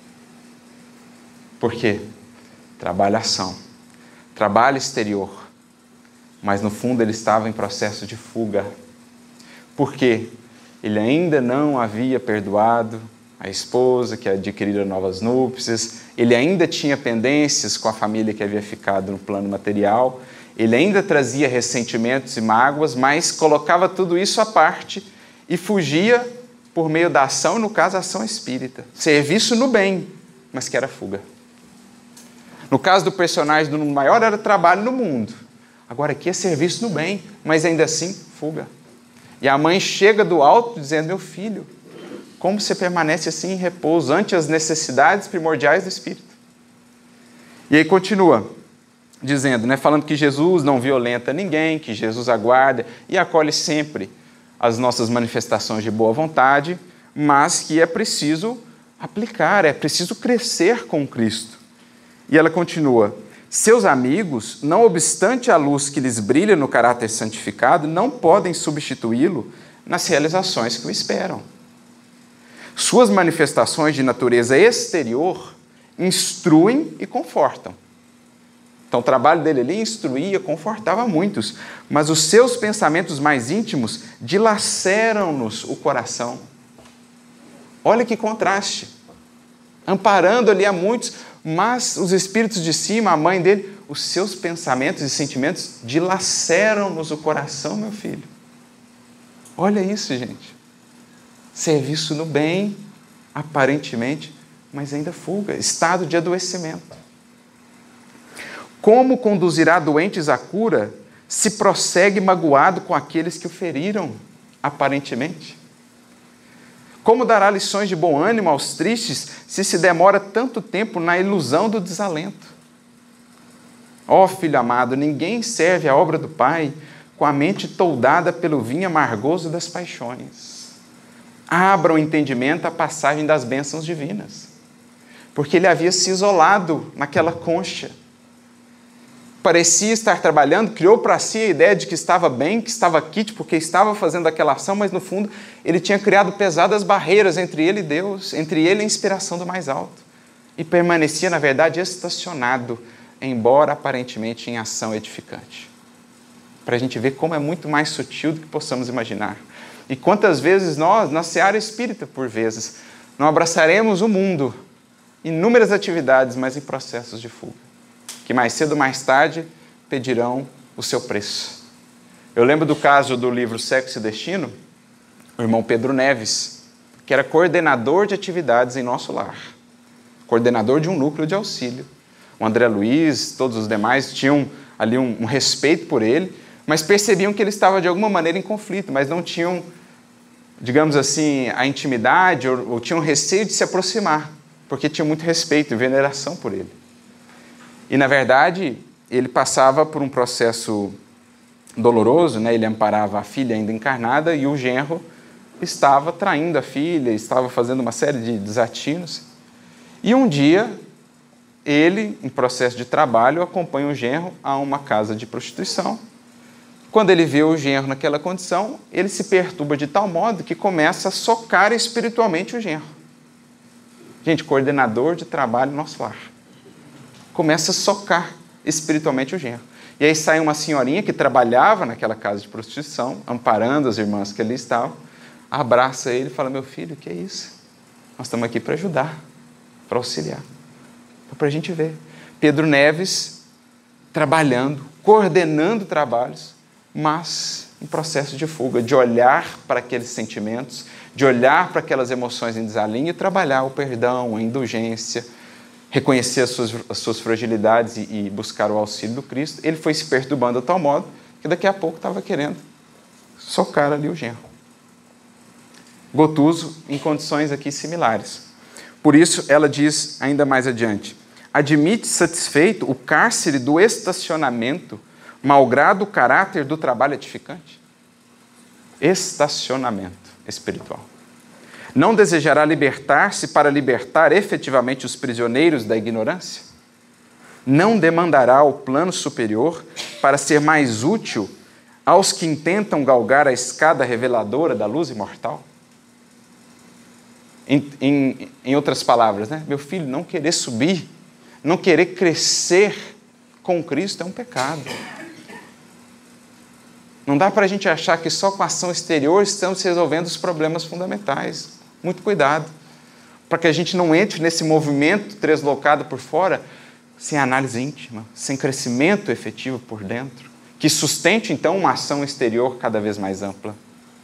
S1: Por quê? Trabalho ação, trabalho exterior. Mas no fundo ele estava em processo de fuga. Por quê? Ele ainda não havia perdoado a esposa que adquirira novas núpcias, ele ainda tinha pendências com a família que havia ficado no plano material, ele ainda trazia ressentimentos e mágoas, mas colocava tudo isso à parte e fugia por meio da ação, no caso, a ação espírita. Serviço no bem, mas que era fuga. No caso do personagem do maior, era trabalho no mundo. Agora aqui é serviço no bem, mas ainda assim, fuga. E a mãe chega do alto dizendo, meu filho, como você permanece assim em repouso ante as necessidades primordiais do espírito? E aí continua dizendo, né, falando que Jesus não violenta ninguém, que Jesus aguarda e acolhe sempre as nossas manifestações de boa vontade, mas que é preciso aplicar, é preciso crescer com Cristo. E ela continua, seus amigos, não obstante a luz que lhes brilha no caráter santificado, não podem substituí-lo nas realizações que o esperam. Suas manifestações de natureza exterior instruem e confortam. Então, o trabalho dele ali instruía, confortava muitos, mas os seus pensamentos mais íntimos dilaceram-nos o coração. Olha que contraste. Amparando ali a muitos, mas os espíritos de cima, a mãe dele, os seus pensamentos e sentimentos dilaceram-nos o coração, meu filho. Olha isso, gente. Serviço no bem, aparentemente, mas ainda fuga, estado de adoecimento. Como conduzirá doentes à cura se prossegue magoado com aqueles que o feriram, aparentemente? Como dará lições de bom ânimo aos tristes se se demora tanto tempo na ilusão do desalento? Ó filho amado, ninguém serve a obra do Pai com a mente toldada pelo vinho amargoso das paixões. Abra o entendimento à passagem das bênçãos divinas. Porque ele havia se isolado naquela concha. Parecia estar trabalhando, criou para si a ideia de que estava bem, que estava quite, porque estava fazendo aquela ação, mas no fundo ele tinha criado pesadas barreiras entre ele e Deus, entre ele e a inspiração do mais alto. E permanecia, na verdade, estacionado, embora aparentemente em ação edificante. Para a gente ver como é muito mais sutil do que possamos imaginar. E quantas vezes nós, na seara espírita, por vezes, não abraçaremos o mundo, inúmeras atividades, mas em processos de fuga, que mais cedo ou mais tarde pedirão o seu preço. Eu lembro do caso do livro Sexo e Destino, o irmão Pedro Neves, que era coordenador de atividades em nosso lar, coordenador de um núcleo de auxílio. O André Luiz, todos os demais tinham ali um, um respeito por ele, mas percebiam que ele estava de alguma maneira em conflito, mas não tinham, digamos assim, a intimidade ou, ou tinham receio de se aproximar, porque tinham muito respeito e veneração por ele. E, na verdade, ele passava por um processo doloroso, né? Ele amparava a filha ainda encarnada e o genro estava traindo a filha, estava fazendo uma série de desatinos. E um dia, ele, em processo de trabalho, acompanha o genro a uma casa de prostituição. Quando ele vê o genro naquela condição, ele se perturba de tal modo que começa a socar espiritualmente o genro. Gente, coordenador de trabalho no nosso lar. Começa a socar espiritualmente o genro. E aí sai uma senhorinha que trabalhava naquela casa de prostituição, amparando as irmãs que ali estavam, abraça ele e fala: meu filho, o que é isso? Nós estamos aqui para ajudar, para auxiliar. Para a gente ver. Pedro Neves trabalhando, coordenando trabalhos, mas em processo de fuga, de olhar para aqueles sentimentos, de olhar para aquelas emoções em desalinho e trabalhar o perdão, a indulgência, reconhecer as suas, as suas fragilidades e, e buscar o auxílio do Cristo. Ele foi se perturbando de tal modo que daqui a pouco estava querendo socar ali o genro. Gotuso em condições aqui similares. Por isso, ela diz ainda mais adiante: admite satisfeito o cárcere do estacionamento, malgrado o caráter do trabalho edificante? Estacionamento espiritual. Não desejará libertar-se para libertar efetivamente os prisioneiros da ignorância? Não demandará o plano superior para ser mais útil aos que intentam galgar a escada reveladora da luz imortal? Em, em, em outras palavras, né? Meu filho, não querer subir, não querer crescer com Cristo é um pecado. Não dá para a gente achar que só com a ação exterior estamos resolvendo os problemas fundamentais. Muito cuidado, para que a gente não entre nesse movimento deslocado por fora, sem análise íntima, sem crescimento efetivo por dentro, que sustente, então, uma ação exterior cada vez mais ampla.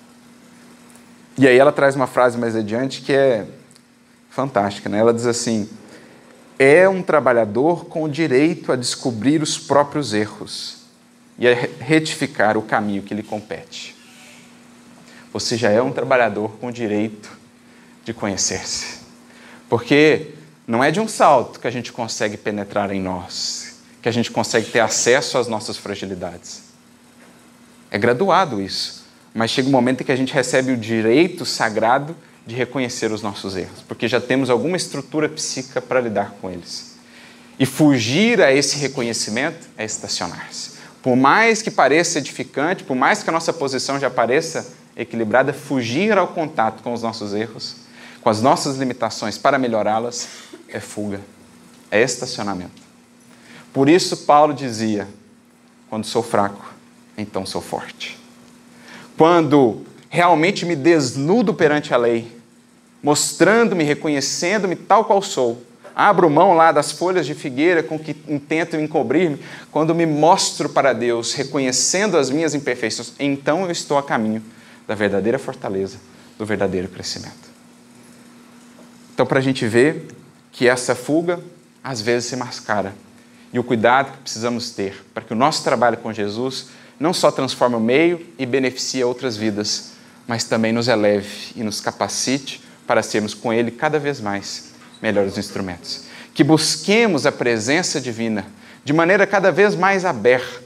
S1: E aí ela traz uma frase mais adiante que é fantástica, né? Ela diz assim: é um trabalhador com o direito a descobrir os próprios erros e a retificar o caminho que lhe compete. Você já é um trabalhador com o direito de conhecer-se. Porque não é de um salto que a gente consegue penetrar em nós, que a gente consegue ter acesso às nossas fragilidades. É graduado isso, mas chega um momento em que a gente recebe o direito sagrado de reconhecer os nossos erros, porque já temos alguma estrutura psíquica para lidar com eles. E fugir a esse reconhecimento é estacionar-se. Por mais que pareça edificante, por mais que a nossa posição já pareça equilibrada, fugir ao contato com os nossos erros, com as nossas limitações para melhorá-las, é fuga, é estacionamento. Por isso Paulo dizia: quando sou fraco, então sou forte. Quando realmente me desnudo perante a lei, mostrando-me, reconhecendo-me tal qual sou, abro mão lá das folhas de figueira com que intento encobrir-me, quando me mostro para Deus, reconhecendo as minhas imperfeições, então eu estou a caminho da verdadeira fortaleza, do verdadeiro crescimento. Então, para a gente ver que essa fuga, às vezes, se mascara. E o cuidado que precisamos ter para que o nosso trabalho com Jesus não só transforme o meio e beneficie outras vidas, mas também nos eleve e nos capacite para sermos com Ele cada vez mais melhores instrumentos. Que busquemos a presença divina de maneira cada vez mais aberta,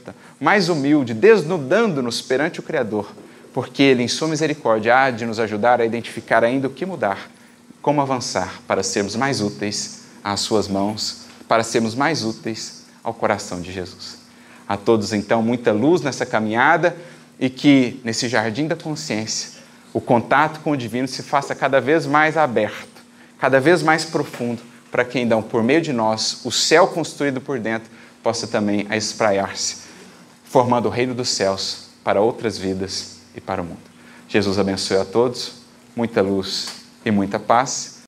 S1: mais humilde, desnudando-nos perante o Criador, porque Ele, em sua misericórdia, há de nos ajudar a identificar ainda o que mudar, como avançar para sermos mais úteis às suas mãos, para sermos mais úteis ao coração de Jesus. A todos, então, muita luz nessa caminhada e que, nesse jardim da consciência, o contato com o divino se faça cada vez mais aberto, cada vez mais profundo, para que, então, por meio de nós, o céu construído por dentro possa também espraiar-se, formando o reino dos céus para outras vidas e para o mundo. Jesus abençoe a todos, muita luz e muita paz.